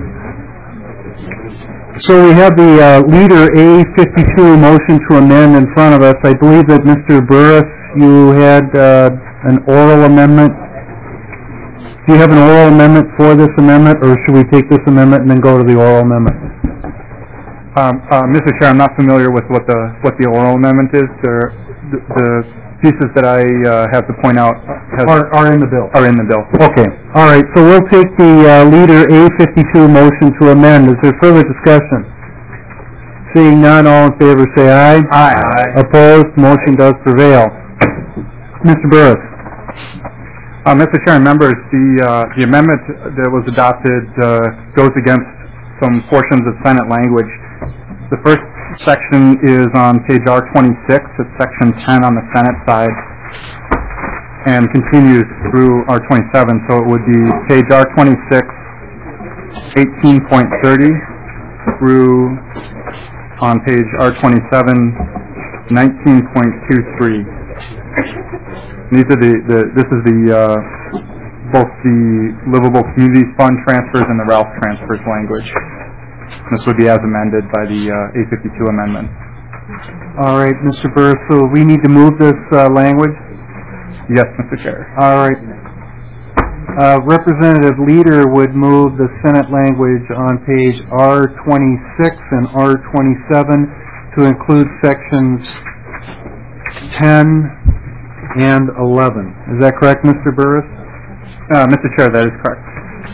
Speaker 1: so we have the uh, Leader A fifty-two motion to amend in front of us. I believe that Mister Burris, you had uh, an oral amendment. Do you have an oral amendment for this amendment, or should we take this amendment and then go to the oral amendment?
Speaker 9: Um, uh, Mister Chair, I'm not familiar with what the what the oral amendment is. There, the, the pieces that I uh, have to point out have,
Speaker 1: Are, are in the bill.
Speaker 9: are in the bill.
Speaker 1: Okay. All right. So we'll take the uh, Leader A fifty-two motion to amend. Is there further discussion? Seeing none, all in favor say aye.
Speaker 9: Aye.
Speaker 1: Opposed? Motion does prevail. Mister Burris.
Speaker 9: Uh, Mister Chair and members, the uh, the amendment that was adopted uh, goes against some portions of Senate language. The first section is on page R twenty-six. It's section ten on the Senate side, and continues through R twenty-seven. So it would be page R twenty-six, eighteen point thirty, through on page R twenty-seven, nineteen point two three. These are the, the this is the uh, both the Livable Communities Fund transfers and the Ralph transfers language. This would be as amended by the uh, A fifty-two amendment.
Speaker 1: All right, Mister Burris. So we need to move this uh, language.
Speaker 9: Yes, Mister Chair.
Speaker 1: All right. Uh, Representative Leader would move the Senate language on page R twenty-six and R twenty-seven to include sections ten and eleven. Is that correct, Mister Burris?
Speaker 9: Uh, Mister Chair, that is correct.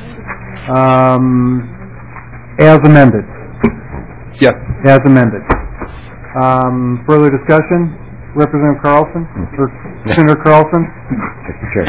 Speaker 1: Um, as amended.
Speaker 9: Yes.
Speaker 1: As amended. Um, further discussion? Representative Carlson? Or Senator Carlson?
Speaker 5: Mister Chair.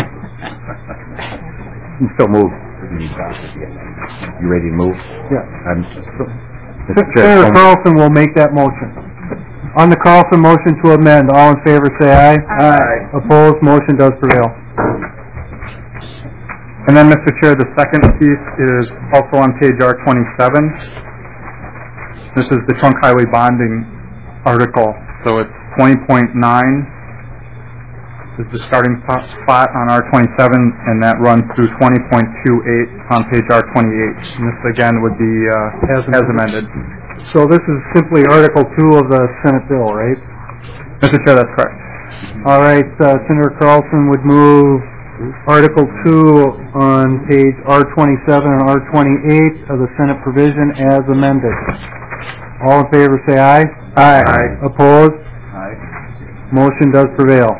Speaker 5: So moved. You ready to move?
Speaker 1: Yeah.
Speaker 5: I'm, Mister Chair,
Speaker 1: Senator
Speaker 5: so-
Speaker 1: Carlson will make that motion. On the Carlson motion to amend, all in favor say aye.
Speaker 3: Aye.
Speaker 1: Opposed, motion does prevail.
Speaker 9: And then, Mister Chair, the second piece is also on page R twenty-seven. This is the trunk highway bonding article. So it's twenty point nine is the starting po- spot on R twenty-seven, and that runs through twenty point two eight on page R twenty-eight. And this, again, would be uh,
Speaker 1: As
Speaker 9: as amended.
Speaker 1: So this is simply Article two of the Senate bill, right?
Speaker 9: Mister Chair, that's correct.
Speaker 1: All right, uh, Senator Carlson would move Article two on page R twenty-seven and R twenty-eight of the Senate provision as amended. All in favor, say aye.
Speaker 9: Aye. Aye.
Speaker 1: Opposed?
Speaker 4: Aye.
Speaker 1: Motion does prevail.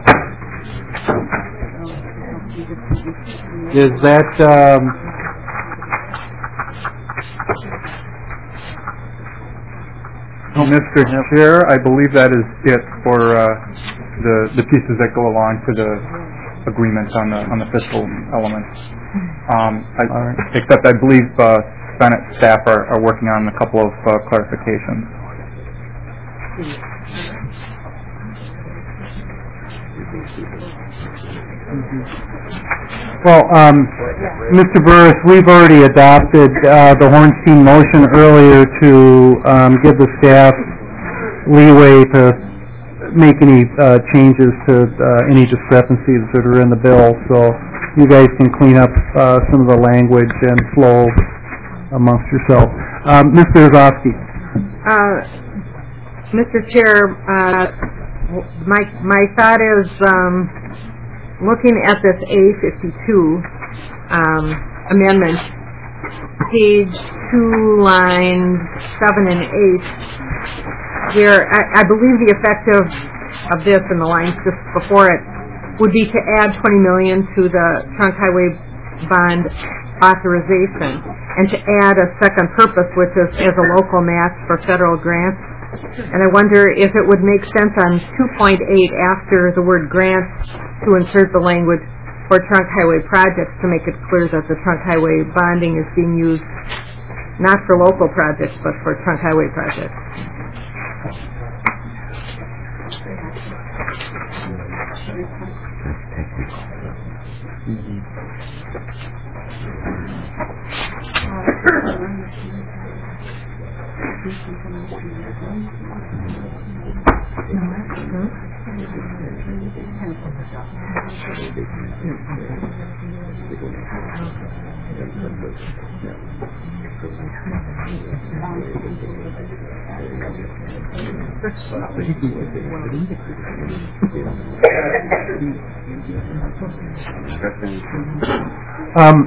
Speaker 1: Is that, um,
Speaker 9: Mister Chair, I believe that is it for uh, the the pieces that go along to the agreement on the on the fiscal element. Um, I, except I believe uh, Senate staff are, are working on a couple of uh, clarifications.
Speaker 1: well, um, Mister Burris, we've already adopted uh, the Hornstein motion earlier to um, give the staff leeway to make any uh, changes to uh, any discrepancies that are in the bill. So you guys can clean up uh, some of the language and flow amongst yourselves. Um, Mister Ozofsky.
Speaker 11: Uh, Mister Chair, uh, my my thought is um, looking at this A fifty-two um, amendment, page two, lines seven and eight, where I, I believe the effect of, of this and the lines just before it would be to add twenty million dollars to the trunk highway bond authorization and to add a second purpose, which is as a local match for federal grants. And I wonder if it would make sense on two point eight after the word grant to insert the language for trunk highway projects to make it clear that the trunk highway bonding is being used not for local projects but for trunk highway projects.
Speaker 1: Um,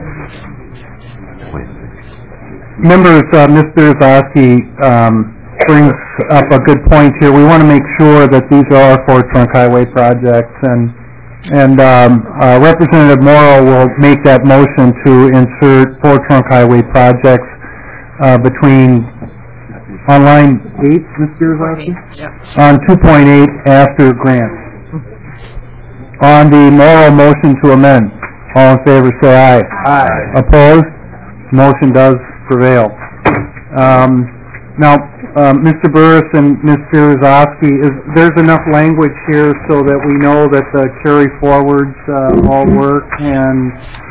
Speaker 1: members, uh, Mister Ozofsky um, brings up a good point here. We want to make sure that these are for trunk highway projects, and and um, uh, Representative Morrow will make that motion to insert for trunk highway projects uh, between on line eight, Mister Ozofsky?
Speaker 11: Yep.
Speaker 1: On two point eight after grants. On the Morrow motion to amend, all in favor say aye.
Speaker 9: Aye.
Speaker 1: Opposed? Motion does prevail. Um, now, um, Mister Burris and Mister Ozofsky, is there's enough language here so that we know that the carry forwards uh, all work, and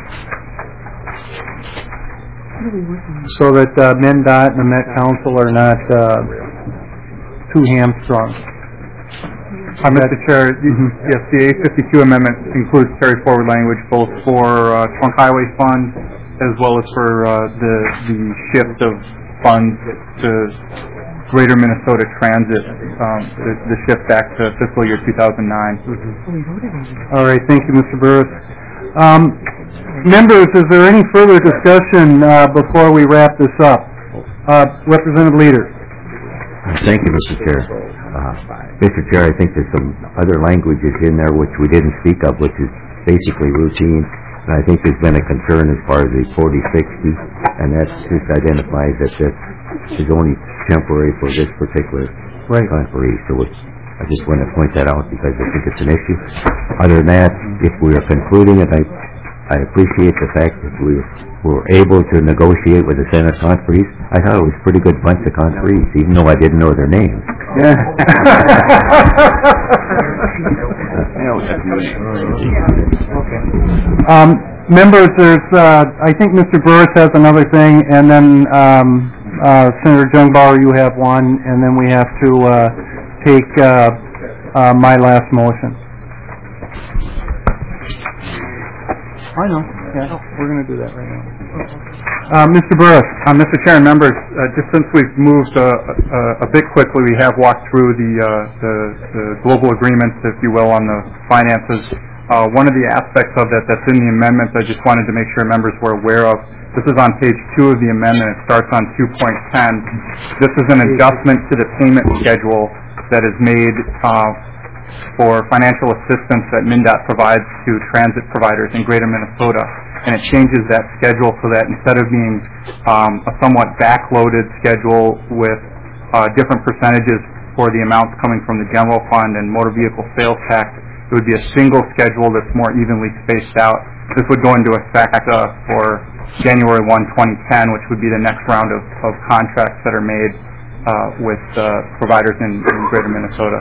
Speaker 1: so that uh, MnDOT and the Met Council are not uh, too hamstrung.
Speaker 9: Uh, Mister Chair, mm-hmm. yes, the A fifty-two amendment includes carry forward language both for uh, trunk highway funds as well as for uh, the the shift of funds to Greater Minnesota Transit, um, the, the shift back to fiscal year two thousand nine.
Speaker 1: Mm-hmm. All right, thank you, Mister Burris. Um, members, is there any further discussion uh, before we wrap this up? Uh, Representative Leader.
Speaker 5: Thank you, Mister Chair. Uh, Mister Chair, I think there's some other languages in there which we didn't speak of, which is basically routine. And I think there's been a concern as far as the forty sixty, and that just identifies that this is only temporary for this particular
Speaker 1: right.
Speaker 5: conferee. So it's, I just want to point that out because I think it's an issue. Other than that, if we are concluding it, I, I appreciate the fact that we were able to negotiate with the Senate conferees. I thought it was a pretty good bunch of conferees, even though I didn't know their names.
Speaker 1: Yeah. um, members, there's, uh, I think Mister Burris has another thing, and then, um, uh, Senator Jungbauer, you have one, and then we have to, uh, take, uh, uh, my last motion. I know, yeah, we're gonna do that right now. Uh, Mister Burris.
Speaker 9: Uh, Mister Chair and members, uh, just since we've moved uh, uh, a bit quickly, we have walked through the, uh, the, the global agreements, if you will, on the finances. Uh, one of the aspects of that that's in the amendments I just wanted to make sure members were aware of. This is on page two of the amendment. It starts on two point ten. This is an adjustment to the payment schedule that is made uh, for financial assistance that MnDOT provides to transit providers in Greater Minnesota. And it changes that schedule so that instead of being um, a somewhat backloaded schedule with uh, different percentages for the amounts coming from the general fund and motor vehicle sales tax, it would be a single schedule that's more evenly spaced out. This would go into effect uh, for January first, twenty ten, which would be the next round of, of contracts that are made uh, with uh, providers in, in Greater Minnesota.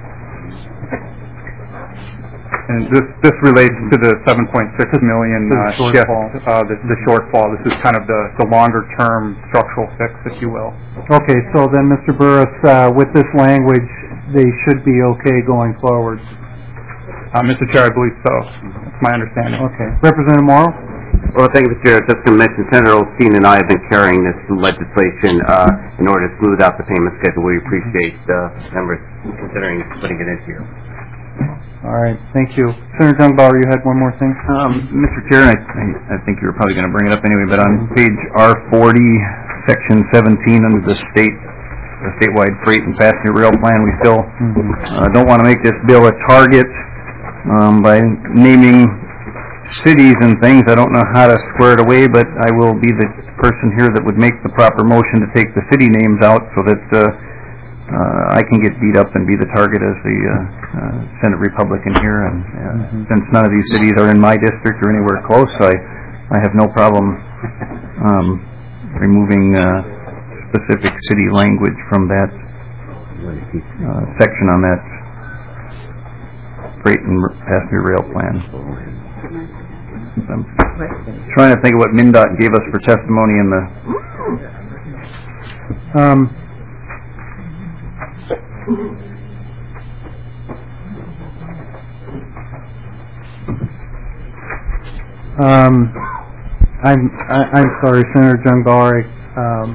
Speaker 9: And this this relates to the seven point six million uh, shift, uh, the, the shortfall. This is kind of the, the longer-term structural fix, if you will.
Speaker 1: Okay, so then, Mister Burris, uh, with this language, they should be okay going forward.
Speaker 9: Uh, Mister Chair, I believe so. That's my understanding.
Speaker 1: Okay. Representative Morrow?
Speaker 3: Well, thank you, Mister Chair. Just to mention, Senator Olstein and I have been carrying this legislation uh, in order to smooth out the payment schedule. We appreciate uh, members considering putting it into here.
Speaker 1: All right, thank you. Senator Jungbauer, you had one more thing?
Speaker 10: Um, Mister Chair, I, I think you were probably going to bring it up anyway, but on page R forty, section seventeen, under the state, the statewide freight and passenger rail plan, we still uh, don't want to make this bill a target um, by naming cities and things. I don't know how to square it away, but I will be the person here that would make the proper motion to take the city names out so that uh, Uh, I can get beat up and be the target as the uh, uh, Senate Republican here, and uh, mm-hmm. since none of these cities are in my district or anywhere close, I I have no problem um, removing uh, specific city language from that uh, section on that freight and passenger rail plan. I'm trying to think of what MnDOT gave us for testimony in the...
Speaker 1: Um, Um, I'm I, I'm sorry, Senator Jungbauer. Um,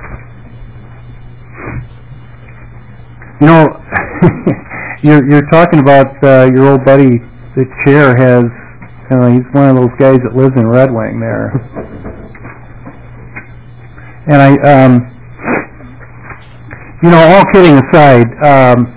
Speaker 1: you know, you're you're talking about uh, your old buddy. The chair has, you know, he's one of those guys that lives in Red Wing there. And I, um, you know, all kidding aside. Um,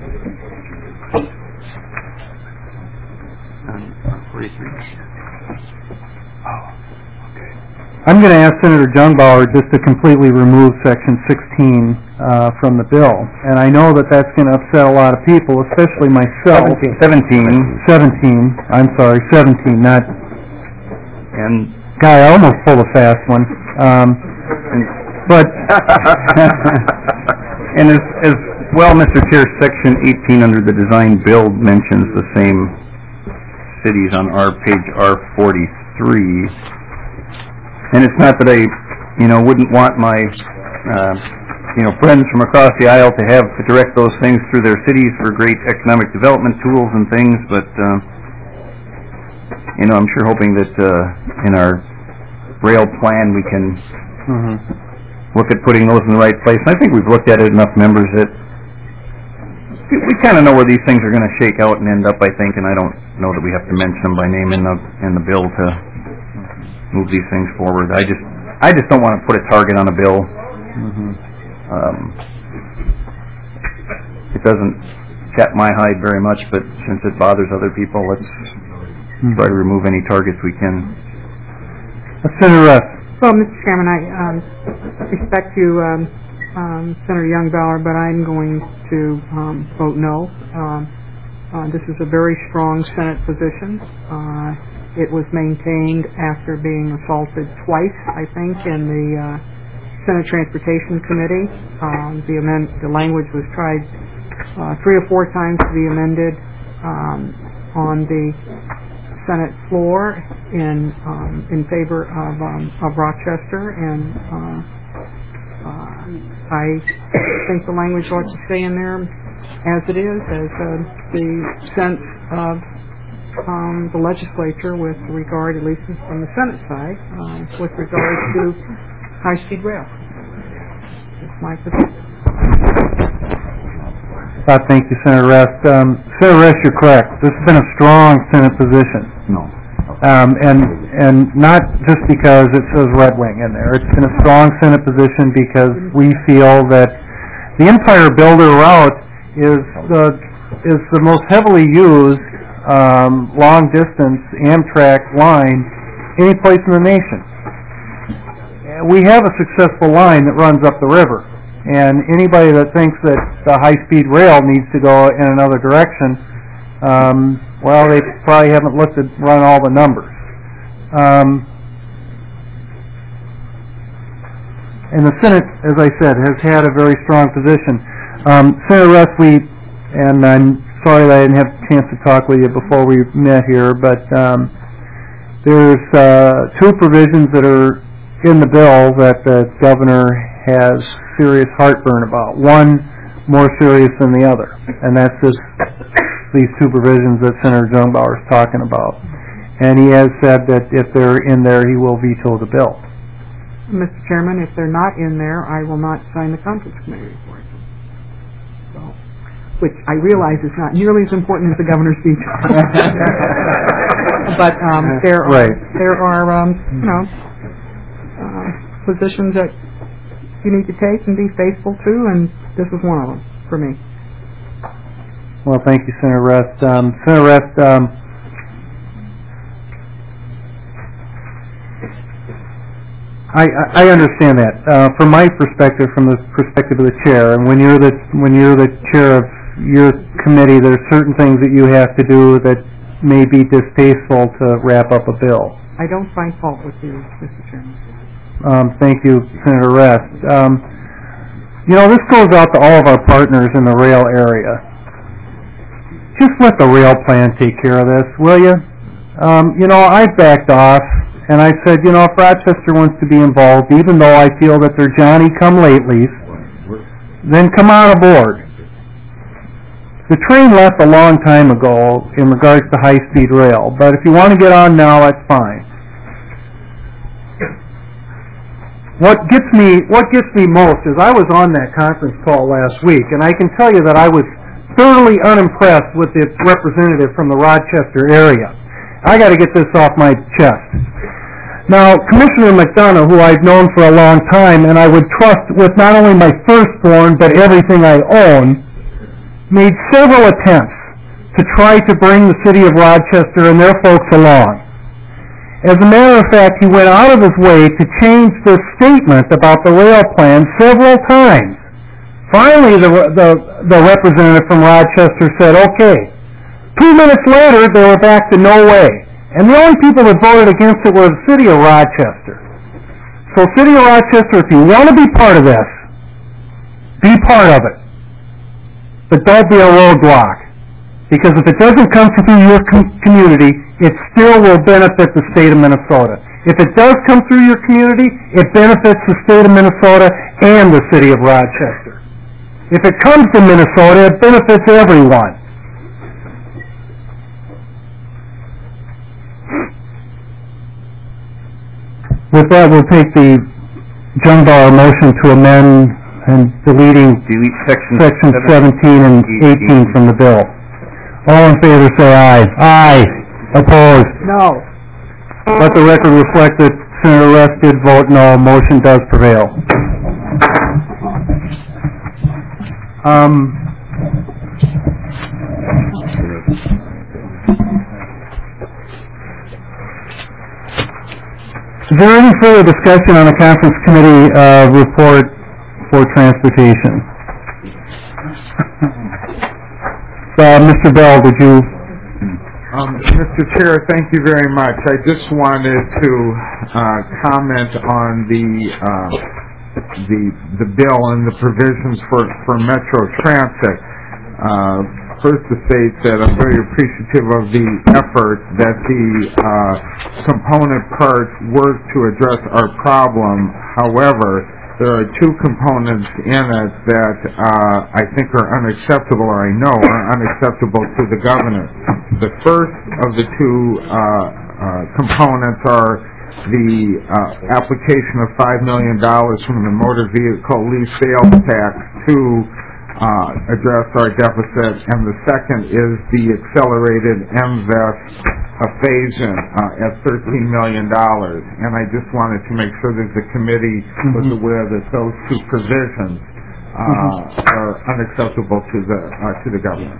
Speaker 1: I'm going to ask Senator Jungbauer just to completely remove Section sixteen uh, from the bill. And I know that that's going to upset a lot of people, especially myself.
Speaker 10: seventeen.
Speaker 1: seventeen. I'm sorry, seventeen, not...
Speaker 10: And...
Speaker 1: Guy, I almost pulled a fast one. Um, but...
Speaker 10: and as, as well, Mister Chair, Section eighteen under the design build mentions the same cities on our page R forty-three. And it's not that I, you know, wouldn't want my, uh, you know, friends from across the aisle to have to direct those things through their cities for great economic development tools and things, but, uh, you know, I'm sure hoping that uh, in our rail plan we can mm-hmm. look at putting those in the right place. And I think we've looked at it enough, members, that we kind of know where these things are going to shake out and end up, I think, and I don't know that we have to mention them by name in the in the bill to move these things forward. I just, I just don't want to put a target on a bill. Mm-hmm. Um, it doesn't tap my hide very much, but since it bothers other people, let's mm-hmm. try to remove any targets we can.
Speaker 1: Senator Russ.
Speaker 11: Well, Mister Chairman, I um, respect you, um, um, Senator Jungbauer, but I'm going to um, vote no. Um, uh, this is a very strong Senate position. Uh, It was maintained after being assaulted twice, I think, in the uh, Senate Transportation Committee. Um, the, amend- the language was tried uh, three or four times to be amended um, on the Senate floor in um, in favor of um, of Rochester, and uh, uh, I think the language ought to stay in there as it is, as uh, the sense of um, the legislature with regard, at least from the Senate side, um, with regard to high-speed rail. That's my perspective.
Speaker 1: Uh, thank you, Senator Rest. Um, Senator Rest, you're correct. This has been a strong Senate position.
Speaker 10: No.
Speaker 1: Um, and and not just because it says Red Wing in there. It's been a strong Senate position because we feel that the Empire Builder route is the is the most heavily used um, long distance Amtrak line any place in the nation. We have a successful line that runs up the river. And anybody that thinks that the high-speed rail needs to go in another direction, um, well, they probably haven't looked at run all the numbers. Um, and the Senate, as I said, has had a very strong position. Um, Senator Russ, we, and I'm sorry that I didn't have a chance to talk with you before we met here, but um, there's uh, two provisions that are in the bill that the governor has serious heartburn about. One more serious than the other, and that's this, these two provisions that Senator Jungbauer is talking about. And he has said that if they're in there, he will veto the bill.
Speaker 11: Mister Chairman, if they're not in there, I will not sign the conference committee report. So, which I realize is not nearly as important as the governor's veto. But um, there are,
Speaker 1: right.
Speaker 11: there are um, you know, uh, positions that you need to take and be faithful to, and this is one of them for me.
Speaker 1: Well, thank you, Senator Rest. Um, Senator Rest, um, I, I understand that. Uh, from my perspective, from the perspective of the chair, and when you're the when you're the chair of your committee, there's certain things that you have to do that may be distasteful to wrap up a bill.
Speaker 11: I don't find fault with you, Mister Chairman.
Speaker 1: Um, thank you, Senator Rest. Um, you know, this goes out to all of our partners in the rail area. Just let the rail plan take care of this, will you? Um, you know, I've backed off, and I said, you know, if Rochester wants to be involved, even though I feel that they're Johnny-come-latelys, then come on aboard. The train left a long time ago in regards to high-speed rail, but if you want to get on now, that's fine. What gets me what gets me most is I was on that conference call last week, and I can tell you that I was thoroughly unimpressed with the representative from the Rochester area. I got to get this off my chest. Now, Commissioner McDonough, who I've known for a long time, and I would trust with not only my firstborn but everything I own, made several attempts to try to bring the city of Rochester and their folks along. As a matter of fact, he went out of his way to change the statement about the rail plan several times. Finally, the, the, the representative from Rochester said, okay. Two minutes later, they were back to no way. And the only people that voted against it were the city of Rochester. So, city of Rochester, if you want to be part of this, be part of it. But don't be a roadblock. Because if it doesn't come through your com- community, it still will benefit the state of Minnesota. If it does come through your community, it benefits the state of Minnesota and the city of Rochester. If it comes to Minnesota, it benefits everyone. With that, we'll take the Jungbauer motion to amend and deleting
Speaker 3: Delete section
Speaker 1: section seventeen and eighteen from the bill. All in favor say aye. Aye. Opposed?
Speaker 11: No.
Speaker 1: Let the record reflect that Senator Rest did vote no. Motion does prevail. Um, is there any further discussion on the conference committee uh, report for transportation? Uh, Mister Bell, did you?
Speaker 12: Um, Mister Chair, thank you very much. I just wanted to uh, comment on the uh, the the bill and the provisions for for Metro Transit. uh, first to state that I'm very appreciative of the effort that the uh, component parts work to address our problem. However, there are two components in it that uh, I think are unacceptable, or I know are unacceptable to the governor. The first of the two uh, uh, components are the uh, application of five million dollars from the motor vehicle lease sales tax to uh, address our deficit, and the second is the accelerated M V E S phase-in uh, at thirteen million dollars. And I just wanted to make sure that the committee mm-hmm. was aware that those two provisions uh, mm-hmm. are unacceptable to the uh, to the government.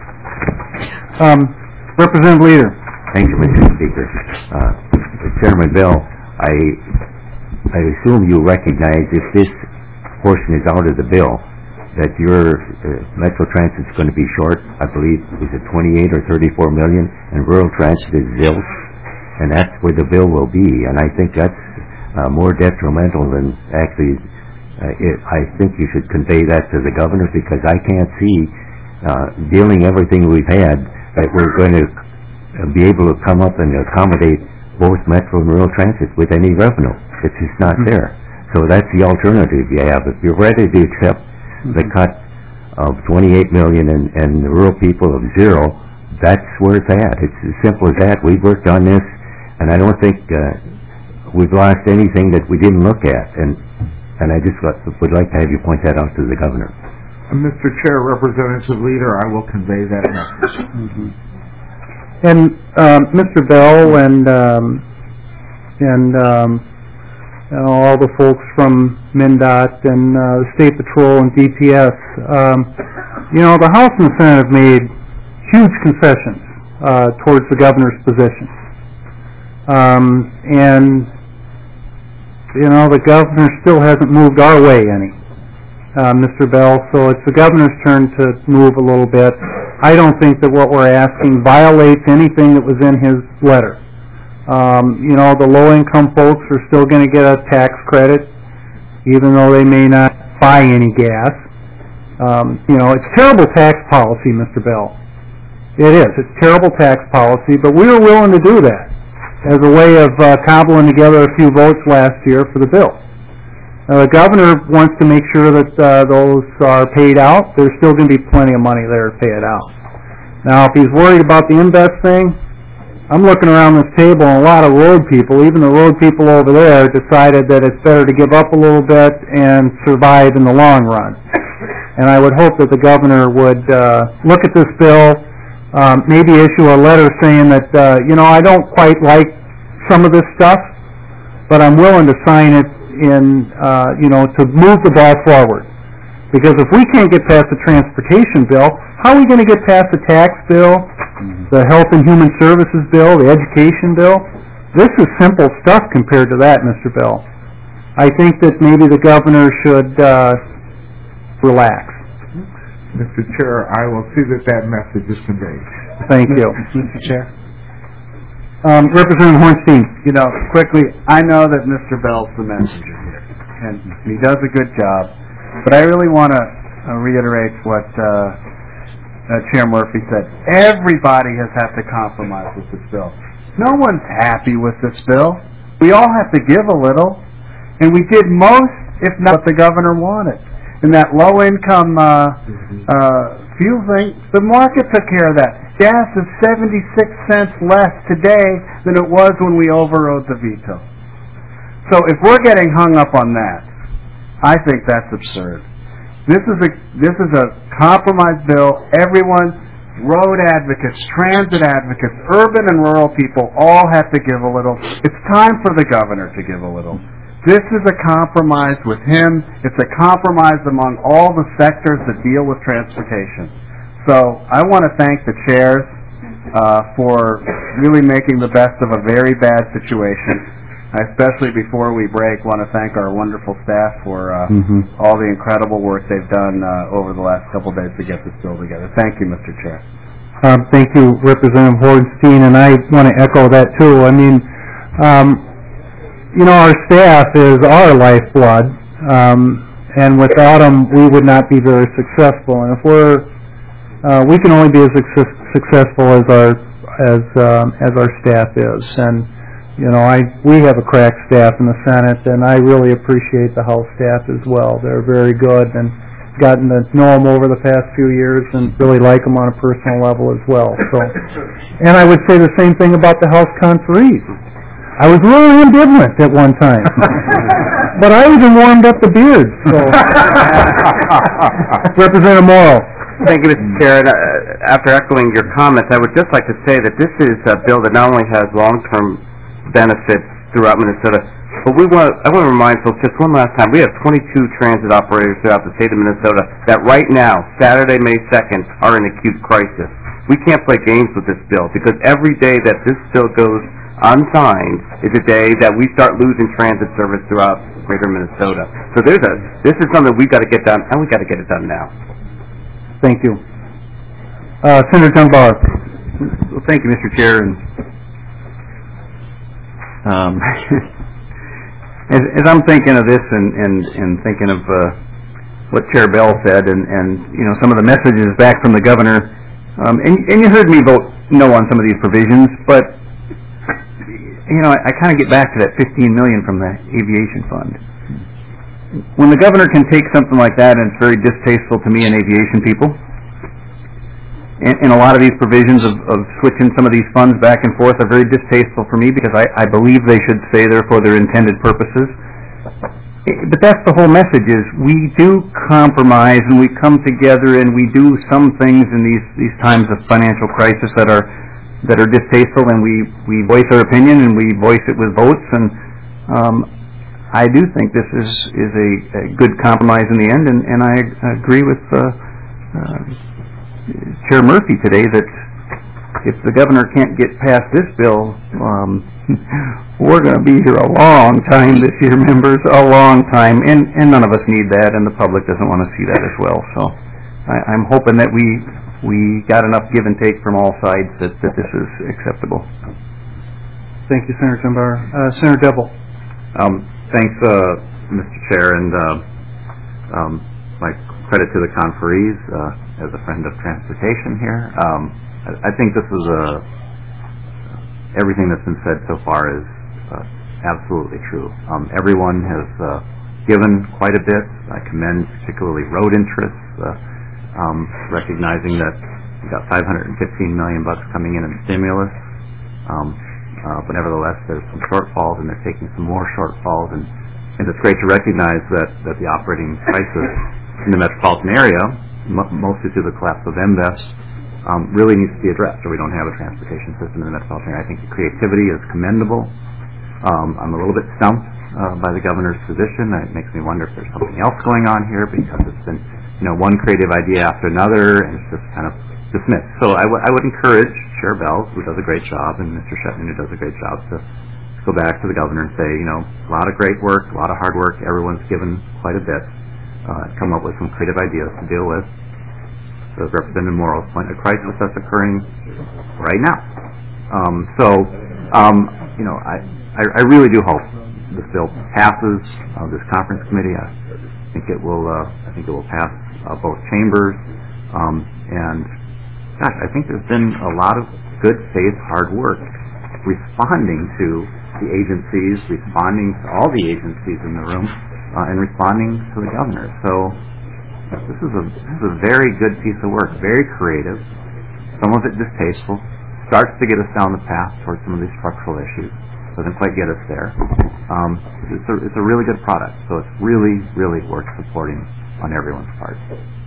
Speaker 1: Um, Representative Leader.
Speaker 5: Thank you, Mister Speaker. Uh, Chairman Bell, I I assume you recognize if this portion is out of the bill that your uh, Metro Transit is going to be short, I believe, is it twenty-eight or thirty-four million, and rural transit is zilch, and that's where the bill will be. And I think that's uh, more detrimental than actually. Uh, it, I think you should convey that to the governor, because I can't see uh, dealing everything we've had that we're going to be able to come up and accommodate both Metro and rural transit with any revenue. It's just not mm-hmm. there. So that's the alternative you have. If you're ready to accept the cut of twenty-eight million and, and the rural people of zero, that's where it's at. It's as simple as that. We've worked on this, and I don't think uh, we've lost anything that we didn't look at. And and I just would like to have you point that out to the governor.
Speaker 12: Uh, Mister Chair, Representative Leader, I will convey that message.
Speaker 1: Mm-hmm. And um, Mister Bell and um, and um, you know, all the folks from MnDOT and uh, State Patrol and D P S, um, you know, the House and the Senate have made huge concessions uh, towards the governor's position. Um, and, you know, the governor still hasn't moved our way any, uh, Mister Bell, so it's the governor's turn to move a little bit. I don't think that what we're asking violates anything that was in his letter. Um, you know, the low-income folks are still going to get a tax credit, even though they may not buy any gas. Um, you know, it's terrible tax policy, Mister Bell. It is. It's terrible tax policy, but we were willing to do that as a way of uh, cobbling together a few votes last year for the bill. Uh, the governor wants to make sure that uh, those are paid out. There's still going to be plenty of money there to pay it out. Now, if he's worried about the invest thing, I'm looking around this table, and a lot of road people, even the road people over there, decided that it's better to give up a little bit and survive in the long run. And I would hope that the governor would uh, look at this bill, um, maybe issue a letter saying that, uh, you know, I don't quite like some of this stuff, but I'm willing to sign it in, uh, you know, to move the ball forward. Because if we can't get past the transportation bill, how are we going to get past the tax bill, the Health and Human Services bill, the education bill? This is simple stuff compared to that, Mister Bell. I think that maybe the governor should uh, relax.
Speaker 12: Mister Chair, I will see that that message is conveyed.
Speaker 1: Thank you.
Speaker 4: Mister Chair?
Speaker 1: Um, Representative Hornstein.
Speaker 4: You know, quickly, I know that Mister Bell's the messenger here, and he does a good job, but I really want to uh, reiterate what uh, Uh, Chair Murphy said. Everybody has had to compromise with this bill. No one's happy with this bill. We all have to give a little, and we did most, if not what the governor wanted. And that low-income uh, uh, fuel thing, the market took care of that. Gas is seventy-six cents less today than it was when we overrode the veto. So if we're getting hung up on that, I think that's absurd. This is a this is a compromise bill. Everyone, road advocates, transit advocates, urban and rural people all have to give a little. It's time for the governor to give a little. This is a compromise with him. It's a compromise among all the sectors that deal with transportation. So I want to thank the chairs uh, for really making the best of a very bad situation. I especially, before we break, want to thank our wonderful staff for uh, mm-hmm. all the incredible work they've done uh, over the last couple of days to get this bill together. Thank you, Mister Chair.
Speaker 1: Um, thank you, Representative Hornstein, and I want to echo that, too. I mean, um, you know, our staff is our lifeblood, um, and without them, we would not be very successful. And if we're uh, we can only be as success, successful as our as um, as our staff is. And you know, I we have a crack staff in the Senate, and I really appreciate the House staff as well. They're very good, and gotten to know them over the past few years, and really like them on a personal level as well. So, and I would say the same thing about the House conferees. I was really ambivalent at one time, but I even warmed up the beard. So, Representative Morrow.
Speaker 3: Thank you, Mister Chair. And, uh, after echoing your comments, I would just like to say that this is a bill that not only has long-term benefits throughout Minnesota, but we want I want to remind folks just one last time, we have twenty-two transit operators throughout the state of Minnesota that right now, Saturday, May second, are in acute crisis. We can't play games with this bill, because every day that this bill goes unsigned is a day that we start losing transit service throughout greater Minnesota. So there's a this is something we've got to get done, and we've got to get it done now.
Speaker 1: Thank you. Uh, Senator Dunbar.
Speaker 13: Well, thank you, Mister Chair. And um, as, as I'm thinking of this and, and, and thinking of uh, what Chair Bell said, and, and you know some of the messages back from the governor, um, and, and you heard me vote no on some of these provisions, but you know I, I kind of get back to that fifteen million dollars from the aviation fund. When the governor can take something like that, and it's very distasteful to me and aviation people, and, and a lot of these provisions of, of switching some of these funds back and forth are very distasteful for me, because I, I believe they should stay there for their intended purposes. But that's the whole message, is we do compromise and we come together and we do some things in these, these times of financial crisis that are that are distasteful, and we, we voice our opinion and we voice it with votes. And um, I do think this is, is a, a good compromise in the end, and, and I agree with uh, uh, Chair Murphy today that if the governor can't get past this bill, um, we're going to be here a long time this year, members, a long time, and, and none of us need that, and the public doesn't want to see that as well. So I, I'm hoping that we we got enough give and take from all sides that, that this is acceptable.
Speaker 1: Thank you, Senator Dunbar. Uh, Senator Devil.
Speaker 2: Um, thanks, uh, Mister Chair, and uh, um, my credit to the conferees uh, as a friend of transportation here. Um, I, I think this is a everything that's been said so far is uh, absolutely true. Um, everyone has uh, given quite a bit. I commend particularly road interests, uh, um, recognizing that we got five hundred fifteen million bucks coming in in stimulus. Um, uh, but nevertheless, there's some shortfalls, and they're taking some more shortfalls, and, and it's great to recognize that, that the operating crisis in the metropolitan area, m- mostly through the collapse of MVEST, Um, really needs to be addressed, or we don't have a transportation system in the metropolitan area. I think the creativity is commendable. Um, I'm a little bit stumped uh, by the governor's position. It makes me wonder if there's something else going on here, because it's been, you know, one creative idea after another, and it's just kind of dismissed. So I, w- I would encourage Chair Bell, who does a great job, and Mister Shetman, who does a great job, to go back to the governor and say, you know, a lot of great work, a lot of hard work. Everyone's given quite a bit. Uh, come up with some creative ideas to deal with. As Representative Morrow's point, a crisis that's occurring right now. Um, so, um, you know, I, I, I really do hope this bill passes uh, this conference committee. I think it will. Uh, I think it will pass uh, both chambers. Um, and gosh, I think there's been a lot of good faith, hard work responding to the agencies, responding to all the agencies in the room, uh, and responding to the governor. So. This is a this is a very good piece of work, very creative. Some of it distasteful. Starts to get us down the path towards some of these structural issues. Doesn't quite get us there. Um, it's a it's a really good product. So it's really really worth supporting on everyone's part.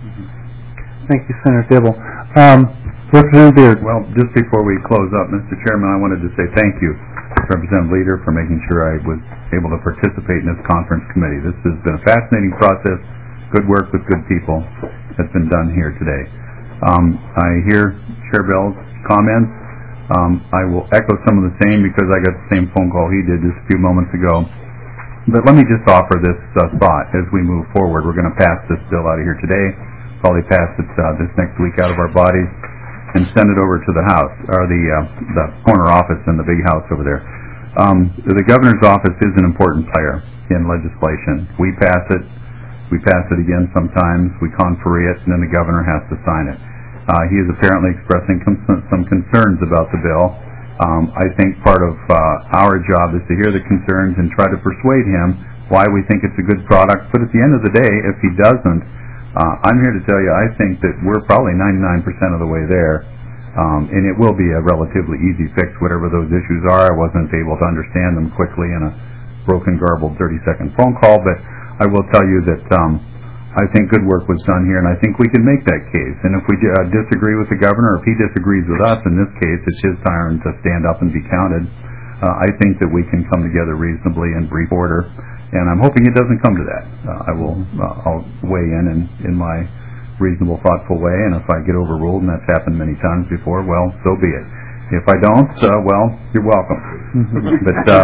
Speaker 1: Thank you, Senator Dibble. Um, Representative Beard.
Speaker 10: Well, just before we close up, Mister Chairman, I wanted to say thank you, Representative Leader, for making sure I was able to participate in this conference committee. This has been a fascinating process. Good work with good people has been done here today. Um, I hear Chair Bell's comments. Um, I will echo some of the same, because I got the same phone call he did just a few moments ago. But let me just offer this uh, thought as we move forward. We're going to pass this bill out of here today, probably pass it uh, this next week out of our bodies, and send it over to the House, or the uh, the corner office in the big house over there. Um, the governor's office is an important player in legislation. We pass it. We pass it again sometimes, we confer it, and then the governor has to sign it. Uh, he is apparently expressing com- some concerns about the bill. Um, I think part of uh, our job is to hear the concerns and try to persuade him why we think it's a good product. But at the end of the day, if he doesn't, uh, I'm here to tell you I think that we're probably ninety-nine percent of the way there. Um, and it will be a relatively easy fix, whatever those issues are. I wasn't able to understand them quickly in a broken, garbled thirty-second phone call, but I will tell you that um, I think good work was done here, and I think we can make that case. And if we uh, disagree with the governor, or if he disagrees with us, in this case, it's his turn to stand up and be counted. Uh, I think that we can come together reasonably in brief order, and I'm hoping it doesn't come to that. Uh, I will uh, I'll weigh in, in in my reasonable, thoughtful way, and if I get overruled, and that's happened many times before, well, so be it. If I don't, uh, well, you're welcome. but uh,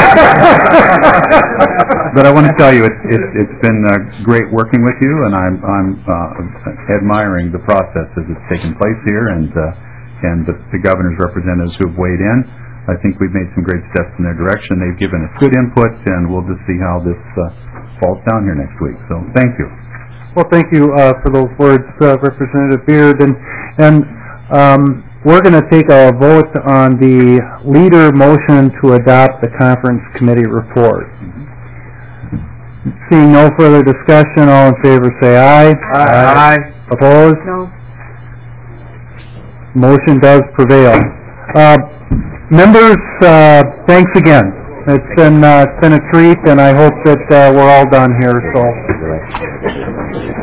Speaker 10: but I want to tell you, it's it, it's been uh, great working with you, and I'm I'm uh, admiring the process as it's taken place here, and uh, and the, the governor's representatives who have weighed in. I think we've made some great steps in their direction. They've given us good input, and we'll just see how this uh, falls down here next week. So, thank you.
Speaker 1: Well, thank you uh, for those words, uh, Representative Beard. And, and um, we're going to take a vote on the leader motion to adopt the conference committee report. Seeing no further discussion, all in favor say aye.
Speaker 7: Aye. Aye.
Speaker 1: Opposed?
Speaker 11: No.
Speaker 1: Motion does prevail. Uh, members, uh, thanks again. It's been uh, it's been a treat, and I hope that uh, we're all done here. So.